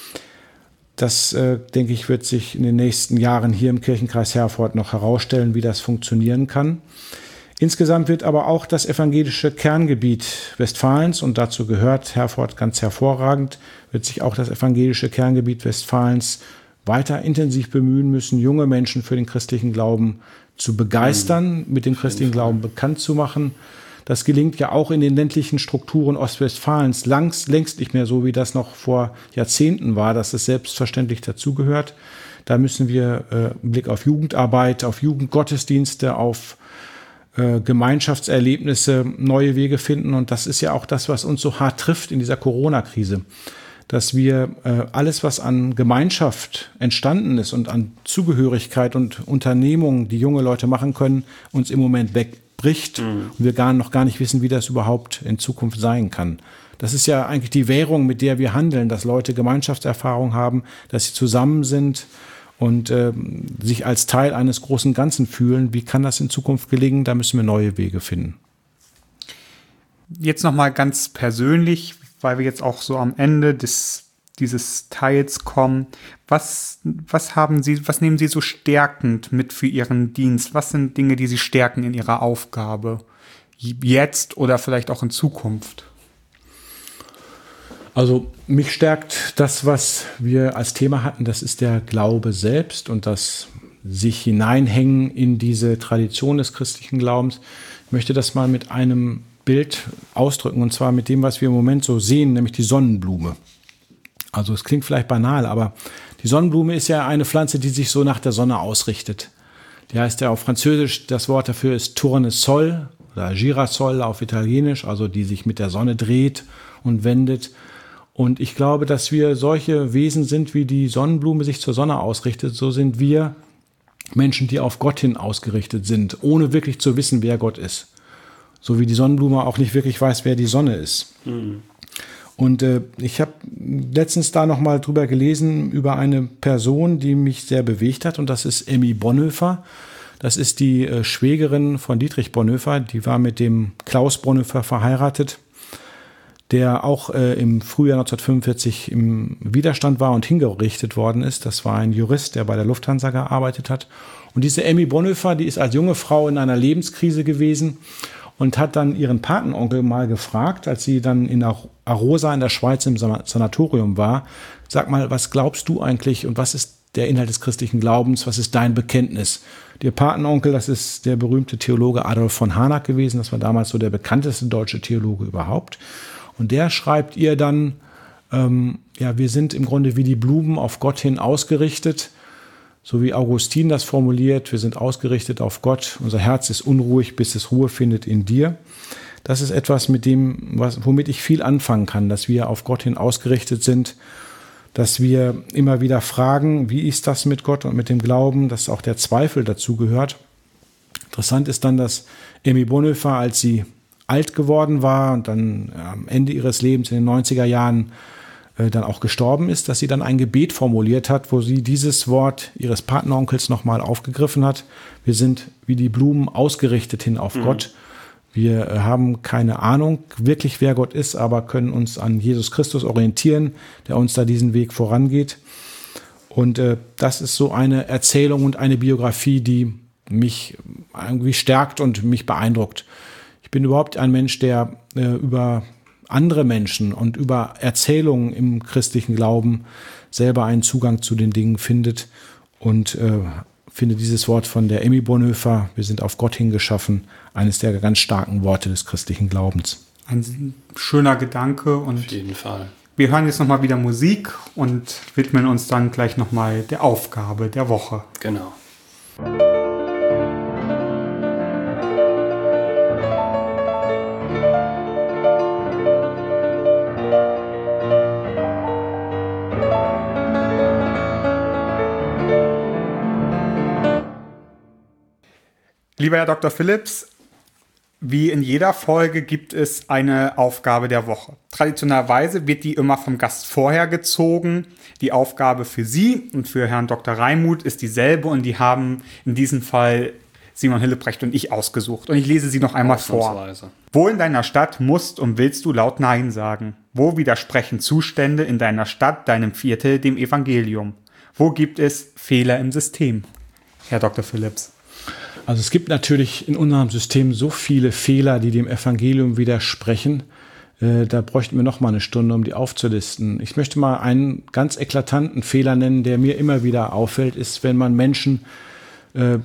C: Das, äh, denke ich, wird sich in den nächsten Jahren hier im Kirchenkreis Herford noch herausstellen, wie das funktionieren kann. Insgesamt wird aber auch das evangelische Kerngebiet Westfalens, und dazu gehört Herford ganz hervorragend, wird sich auch das evangelische Kerngebiet Westfalens weiter intensiv bemühen müssen, junge Menschen für den christlichen Glauben zu begeistern, mit dem christlichen Glauben bekannt zu machen. Das gelingt ja auch in den ländlichen Strukturen Ostwestfalens langs, längst nicht mehr so, wie das noch vor Jahrzehnten war, dass es selbstverständlich dazugehört. Da müssen wir äh, einen Blick auf Jugendarbeit, auf Jugendgottesdienste, auf äh, Gemeinschaftserlebnisse, neue Wege finden. Und das ist ja auch das, was uns so hart trifft in dieser Corona-Krise, dass wir äh, alles, was an Gemeinschaft entstanden ist und an Zugehörigkeit und Unternehmungen, die junge Leute machen können, uns im Moment wegbricht mhm. und wir gar noch gar nicht wissen, wie das überhaupt in Zukunft sein kann. Das ist ja eigentlich die Währung, mit der wir handeln, dass Leute Gemeinschaftserfahrung haben, dass sie zusammen sind und äh, sich als Teil eines großen Ganzen fühlen. Wie kann das in Zukunft gelingen? Da müssen wir neue Wege finden.
B: Jetzt nochmal ganz persönlich, weil wir jetzt auch so am Ende des, dieses Teils kommen. Was, was haben Sie, was nehmen Sie so stärkend mit für Ihren Dienst? Was sind Dinge, die Sie stärken in Ihrer Aufgabe? Jetzt oder vielleicht auch in Zukunft?
C: Also mich stärkt das, was wir als Thema hatten, das ist der Glaube selbst und das sich hineinhängen in diese Tradition des christlichen Glaubens. Ich möchte das mal mit einem Bild ausdrücken, und zwar mit dem, was wir im Moment so sehen, nämlich die Sonnenblume. Also es klingt vielleicht banal, aber die Sonnenblume ist ja eine Pflanze, die sich so nach der Sonne ausrichtet. Die heißt ja auf Französisch, das Wort dafür ist Tournesol oder Girasol auf Italienisch, also die sich mit der Sonne dreht und wendet. Und ich glaube, dass wir solche Wesen sind, wie die Sonnenblume sich zur Sonne ausrichtet, so sind wir Menschen, die auf Gott hin ausgerichtet sind, ohne wirklich zu wissen, wer Gott ist. So wie die Sonnenblume auch nicht wirklich weiß, wer die Sonne ist. Mhm. Und äh, ich habe letztens da noch mal drüber gelesen, über eine Person, die mich sehr bewegt hat. Und das ist Emmy Bonhoeffer. Das ist die äh, Schwägerin von Dietrich Bonhoeffer. Die war mit dem Klaus Bonhoeffer verheiratet, der auch äh, im Frühjahr neunzehnhundertfünfundvierzig im Widerstand war und hingerichtet worden ist. Das war ein Jurist, der bei der Lufthansa gearbeitet hat. Und diese Emmy Bonhoeffer, die ist als junge Frau in einer Lebenskrise gewesen und hat dann ihren Patenonkel mal gefragt, als sie dann in Arosa in der Schweiz im Sanatorium war, sag mal, was glaubst du eigentlich und was ist der Inhalt des christlichen Glaubens, was ist dein Bekenntnis? Der Patenonkel, das ist der berühmte Theologe Adolf von Harnack gewesen, das war damals so der bekannteste deutsche Theologe überhaupt. Und der schreibt ihr dann, ähm, ja, wir sind im Grunde wie die Blumen auf Gott hin ausgerichtet, so wie Augustin das formuliert, wir sind ausgerichtet auf Gott, unser Herz ist unruhig, bis es Ruhe findet in dir. Das ist etwas, mit dem, was, womit ich viel anfangen kann, dass wir auf Gott hin ausgerichtet sind, dass wir immer wieder fragen, wie ist das mit Gott und mit dem Glauben, dass auch der Zweifel dazu gehört. Interessant ist dann, dass Emmy Bonhoeffer, als sie alt geworden war und dann am Ende ihres Lebens in den neunziger Jahren äh, dann auch gestorben ist, dass sie dann ein Gebet formuliert hat, wo sie dieses Wort ihres Patenonkels nochmal aufgegriffen hat. Wir sind wie die Blumen ausgerichtet hin auf mhm. Gott. Wir äh, haben keine Ahnung wirklich, wer Gott ist, aber können uns an Jesus Christus orientieren, der uns da diesen Weg vorangeht. Und äh, das ist so eine Erzählung und eine Biografie, die mich irgendwie stärkt und mich beeindruckt. Ich bin überhaupt ein Mensch, der äh, über andere Menschen und über Erzählungen im christlichen Glauben selber einen Zugang zu den Dingen findet und äh, finde dieses Wort von der Emmy Bonhoeffer, wir sind auf Gott hingeschaffen, eines der ganz starken Worte des christlichen Glaubens.
B: Ein schöner Gedanke und
A: Auf jeden Fall.
B: wir hören jetzt nochmal wieder Musik und widmen uns dann gleich nochmal der Aufgabe der Woche.
A: Genau.
B: Lieber Herr Doktor Phillips, wie in jeder Folge gibt es eine Aufgabe der Woche. Traditionellerweise wird die immer vom Gast vorher gezogen. Die Aufgabe für Sie und für Herrn Doktor Reimuth ist dieselbe und die haben in diesem Fall Simon Hillebrecht und ich ausgesucht. Und ich lese sie noch einmal vor. Wo in deiner Stadt musst und willst du laut Nein sagen? Wo widersprechen Zustände in deiner Stadt, deinem Viertel, dem Evangelium? Wo gibt es Fehler im System? Herr Doktor Phillips.
C: Also es gibt natürlich in unserem System so viele Fehler, die dem Evangelium widersprechen. Äh, da bräuchten wir noch mal eine Stunde, um die aufzulisten. Ich möchte mal einen ganz eklatanten Fehler nennen, der mir immer wieder auffällt, ist, wenn man Menschen äh,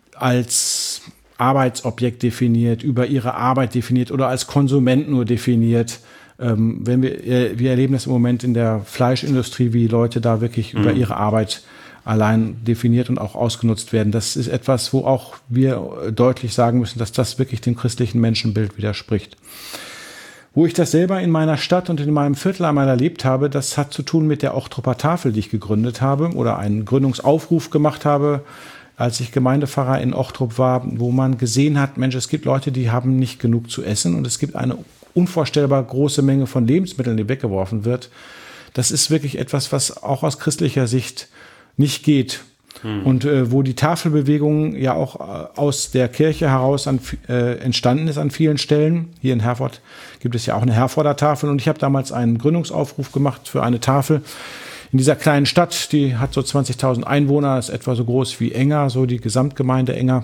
C: als Arbeitsobjekt definiert, über ihre Arbeit definiert oder als Konsument nur definiert. Ähm, wenn wir, äh, wir erleben das im Moment in der Fleischindustrie, wie Leute da wirklich mhm. über ihre Arbeit allein definiert und auch ausgenutzt werden. Das ist etwas, wo auch wir deutlich sagen müssen, dass das wirklich dem christlichen Menschenbild widerspricht. Wo ich das selber in meiner Stadt und in meinem Viertel einmal erlebt habe, das hat zu tun mit der Ochtruper Tafel, die ich gegründet habe oder einen Gründungsaufruf gemacht habe, als ich Gemeindepfarrer in Ochtrup war, wo man gesehen hat, Mensch, es gibt Leute, die haben nicht genug zu essen und es gibt eine unvorstellbar große Menge von Lebensmitteln, die weggeworfen wird. Das ist wirklich etwas, was auch aus christlicher Sicht nicht geht. Hm. Und äh, wo die Tafelbewegung ja auch äh, aus der Kirche heraus an, äh, entstanden ist an vielen Stellen. Hier in Herford gibt es ja auch eine Herforder Tafel und ich habe damals einen Gründungsaufruf gemacht für eine Tafel in dieser kleinen Stadt, die hat so zwanzigtausend Einwohner, ist etwa so groß wie Enger, so die Gesamtgemeinde Enger.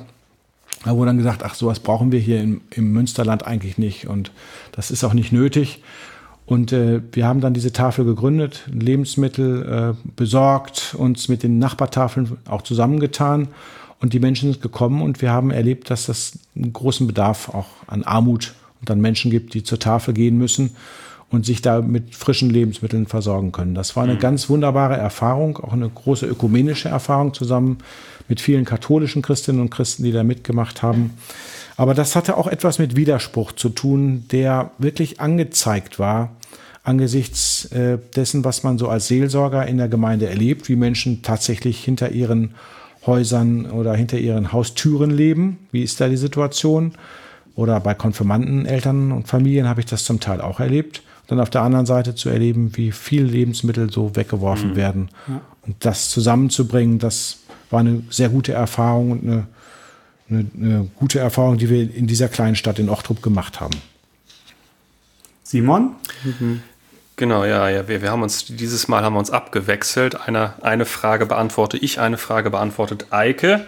C: Da wurde dann gesagt, ach, sowas brauchen wir hier im, im Münsterland eigentlich nicht und das ist auch nicht nötig. Und äh, wir haben dann diese Tafel gegründet, Lebensmittel äh, besorgt, uns mit den Nachbartafeln auch zusammengetan und die Menschen sind gekommen und wir haben erlebt, dass das einen großen Bedarf auch an Armut und an Menschen gibt, die zur Tafel gehen müssen und sich da mit frischen Lebensmitteln versorgen können. Das war eine mhm. ganz wunderbare Erfahrung, auch eine große ökumenische Erfahrung zusammen mit vielen katholischen Christinnen und Christen, die da mitgemacht haben. Aber das hatte auch etwas mit Widerspruch zu tun, der wirklich angezeigt war angesichts äh, dessen, was man so als Seelsorger in der Gemeinde erlebt, wie Menschen tatsächlich hinter ihren Häusern oder hinter ihren Haustüren leben. Wie ist da die Situation? Oder bei Konfirmanden, Eltern und Familien habe ich das zum Teil auch erlebt. Dann auf der anderen Seite zu erleben, wie viel Lebensmittel so weggeworfen mhm. werden. Ja. Und das zusammenzubringen, das war eine sehr gute Erfahrung und eine Eine, eine gute Erfahrung, die wir in dieser kleinen Stadt in Ochtrup gemacht haben.
B: Simon?
A: Mhm. Genau, ja, ja. Wir, wir haben uns dieses Mal haben wir uns abgewechselt. Eine, eine Frage beantworte ich, eine Frage beantwortet Eike.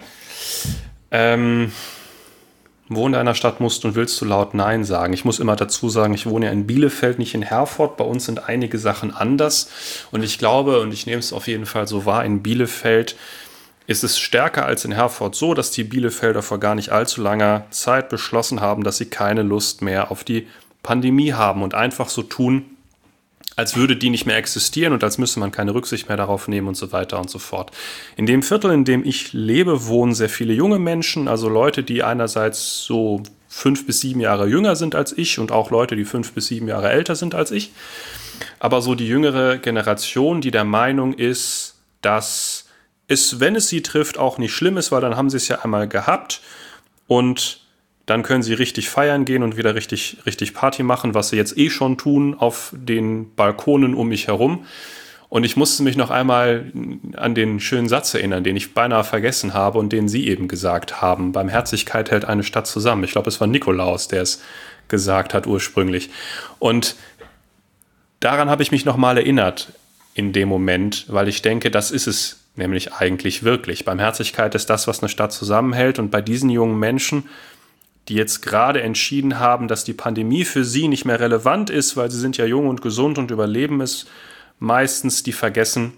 A: Ähm, wo in deiner Stadt musst und willst du laut Nein sagen? Ich muss immer dazu sagen, ich wohne ja in Bielefeld, nicht in Herford. Bei uns sind einige Sachen anders. Und ich glaube, und ich nehme es auf jeden Fall so wahr, in Bielefeld ist es stärker als in Herford so, dass die Bielefelder vor gar nicht allzu langer Zeit beschlossen haben, dass sie keine Lust mehr auf die Pandemie haben und einfach so tun, als würde die nicht mehr existieren und als müsse man keine Rücksicht mehr darauf nehmen und so weiter und so fort. In dem Viertel, in dem ich lebe, wohnen sehr viele junge Menschen, also Leute, die einerseits so fünf bis sieben Jahre jünger sind als ich und auch Leute, die fünf bis sieben Jahre älter sind als ich. Aber so die jüngere Generation, die der Meinung ist, dass es, wenn es sie trifft, auch nicht schlimm ist, weil dann haben sie es ja einmal gehabt und dann können sie richtig feiern gehen und wieder richtig, richtig Party machen, was sie jetzt eh schon tun auf den Balkonen um mich herum. Und ich musste mich noch einmal an den schönen Satz erinnern, den ich beinahe vergessen habe und den Sie eben gesagt haben. Barmherzigkeit hält eine Stadt zusammen. Ich glaube, es war Nikolaus, der es gesagt hat ursprünglich. Und daran habe ich mich noch mal erinnert in dem Moment, weil ich denke, das ist es nämlich eigentlich wirklich. Barmherzigkeit ist das, was eine Stadt zusammenhält. Und bei diesen jungen Menschen, die jetzt gerade entschieden haben, dass die Pandemie für sie nicht mehr relevant ist, weil sie sind ja jung und gesund und überleben es meistens, die vergessen,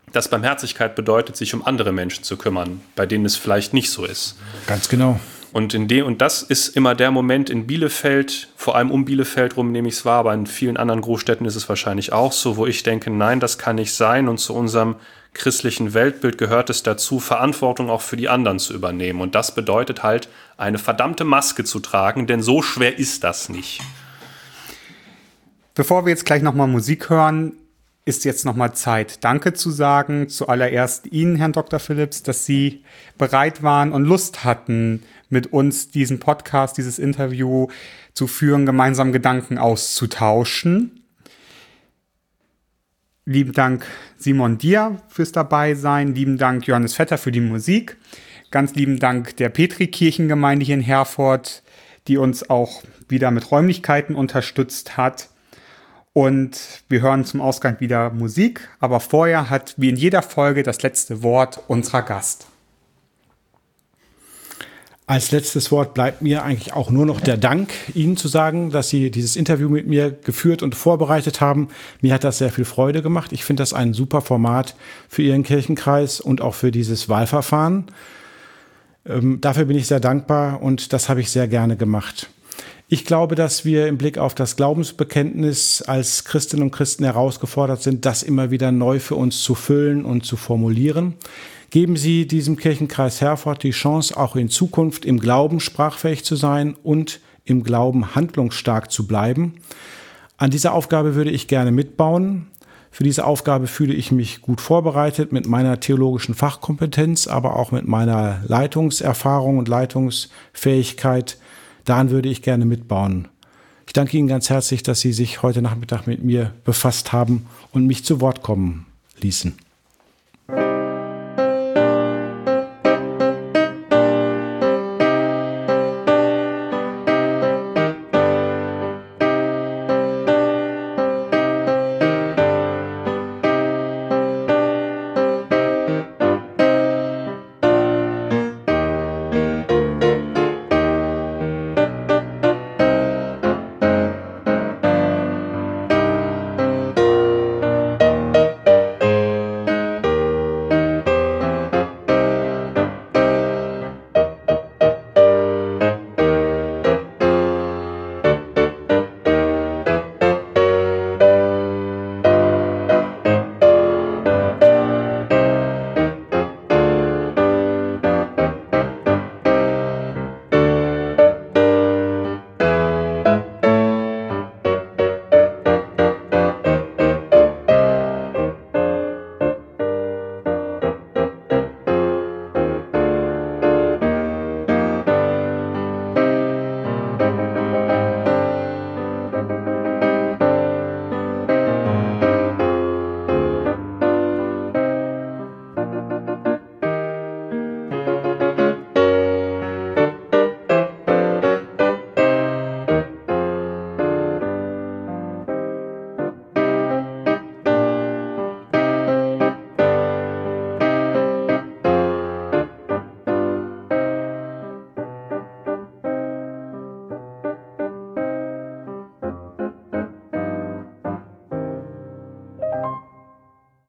A: dass Barmherzigkeit bedeutet, sich um andere Menschen zu kümmern, bei denen es vielleicht nicht so ist.
C: Ganz genau.
A: Und, in dem, und das ist immer der Moment in Bielefeld, vor allem um Bielefeld rum nehme ich es wahr, aber in vielen anderen Großstädten ist es wahrscheinlich auch so, wo ich denke, nein, das kann nicht sein. Und zu unserem christlichen Weltbild gehört es dazu, Verantwortung auch für die anderen zu übernehmen. Und das bedeutet halt, eine verdammte Maske zu tragen, denn so schwer ist das nicht.
B: Bevor wir jetzt gleich nochmal Musik hören, ist jetzt nochmal Zeit, Danke zu sagen. Zuallererst Ihnen, Herrn Doktor Phillips, dass Sie bereit waren und Lust hatten, mit uns diesen Podcast, dieses Interview zu führen, gemeinsam Gedanken auszutauschen. Lieben Dank Simon dir fürs Dabeisein, lieben Dank Johannes Vetter für die Musik, ganz lieben Dank der Petri-Kirchengemeinde hier in Herford, die uns auch wieder mit Räumlichkeiten unterstützt hat. Und wir hören zum Ausgang wieder Musik, aber vorher hat wie in jeder Folge das letzte Wort unserer Gast.
C: Als letztes Wort bleibt mir eigentlich auch nur noch der Dank, Ihnen zu sagen, dass Sie dieses Interview mit mir geführt und vorbereitet haben. Mir hat das sehr viel Freude gemacht. Ich finde das ein super Format für Ihren Kirchenkreis und auch für dieses Wahlverfahren. Ähm, dafür bin ich sehr dankbar und das habe ich sehr gerne gemacht. Ich glaube, dass wir im Blick auf das Glaubensbekenntnis als Christinnen und Christen herausgefordert sind, das immer wieder neu für uns zu füllen und zu formulieren. Geben Sie diesem Kirchenkreis Herford die Chance, auch in Zukunft im Glauben sprachfähig zu sein und im Glauben handlungsstark zu bleiben. An dieser Aufgabe würde ich gerne mitbauen. Für diese Aufgabe fühle ich mich gut vorbereitet mit meiner theologischen Fachkompetenz, aber auch mit meiner Leitungserfahrung und Leitungsfähigkeit. Daran würde ich gerne mitbauen. Ich danke Ihnen ganz herzlich, dass Sie sich heute Nachmittag mit mir befasst haben und mich zu Wort kommen ließen.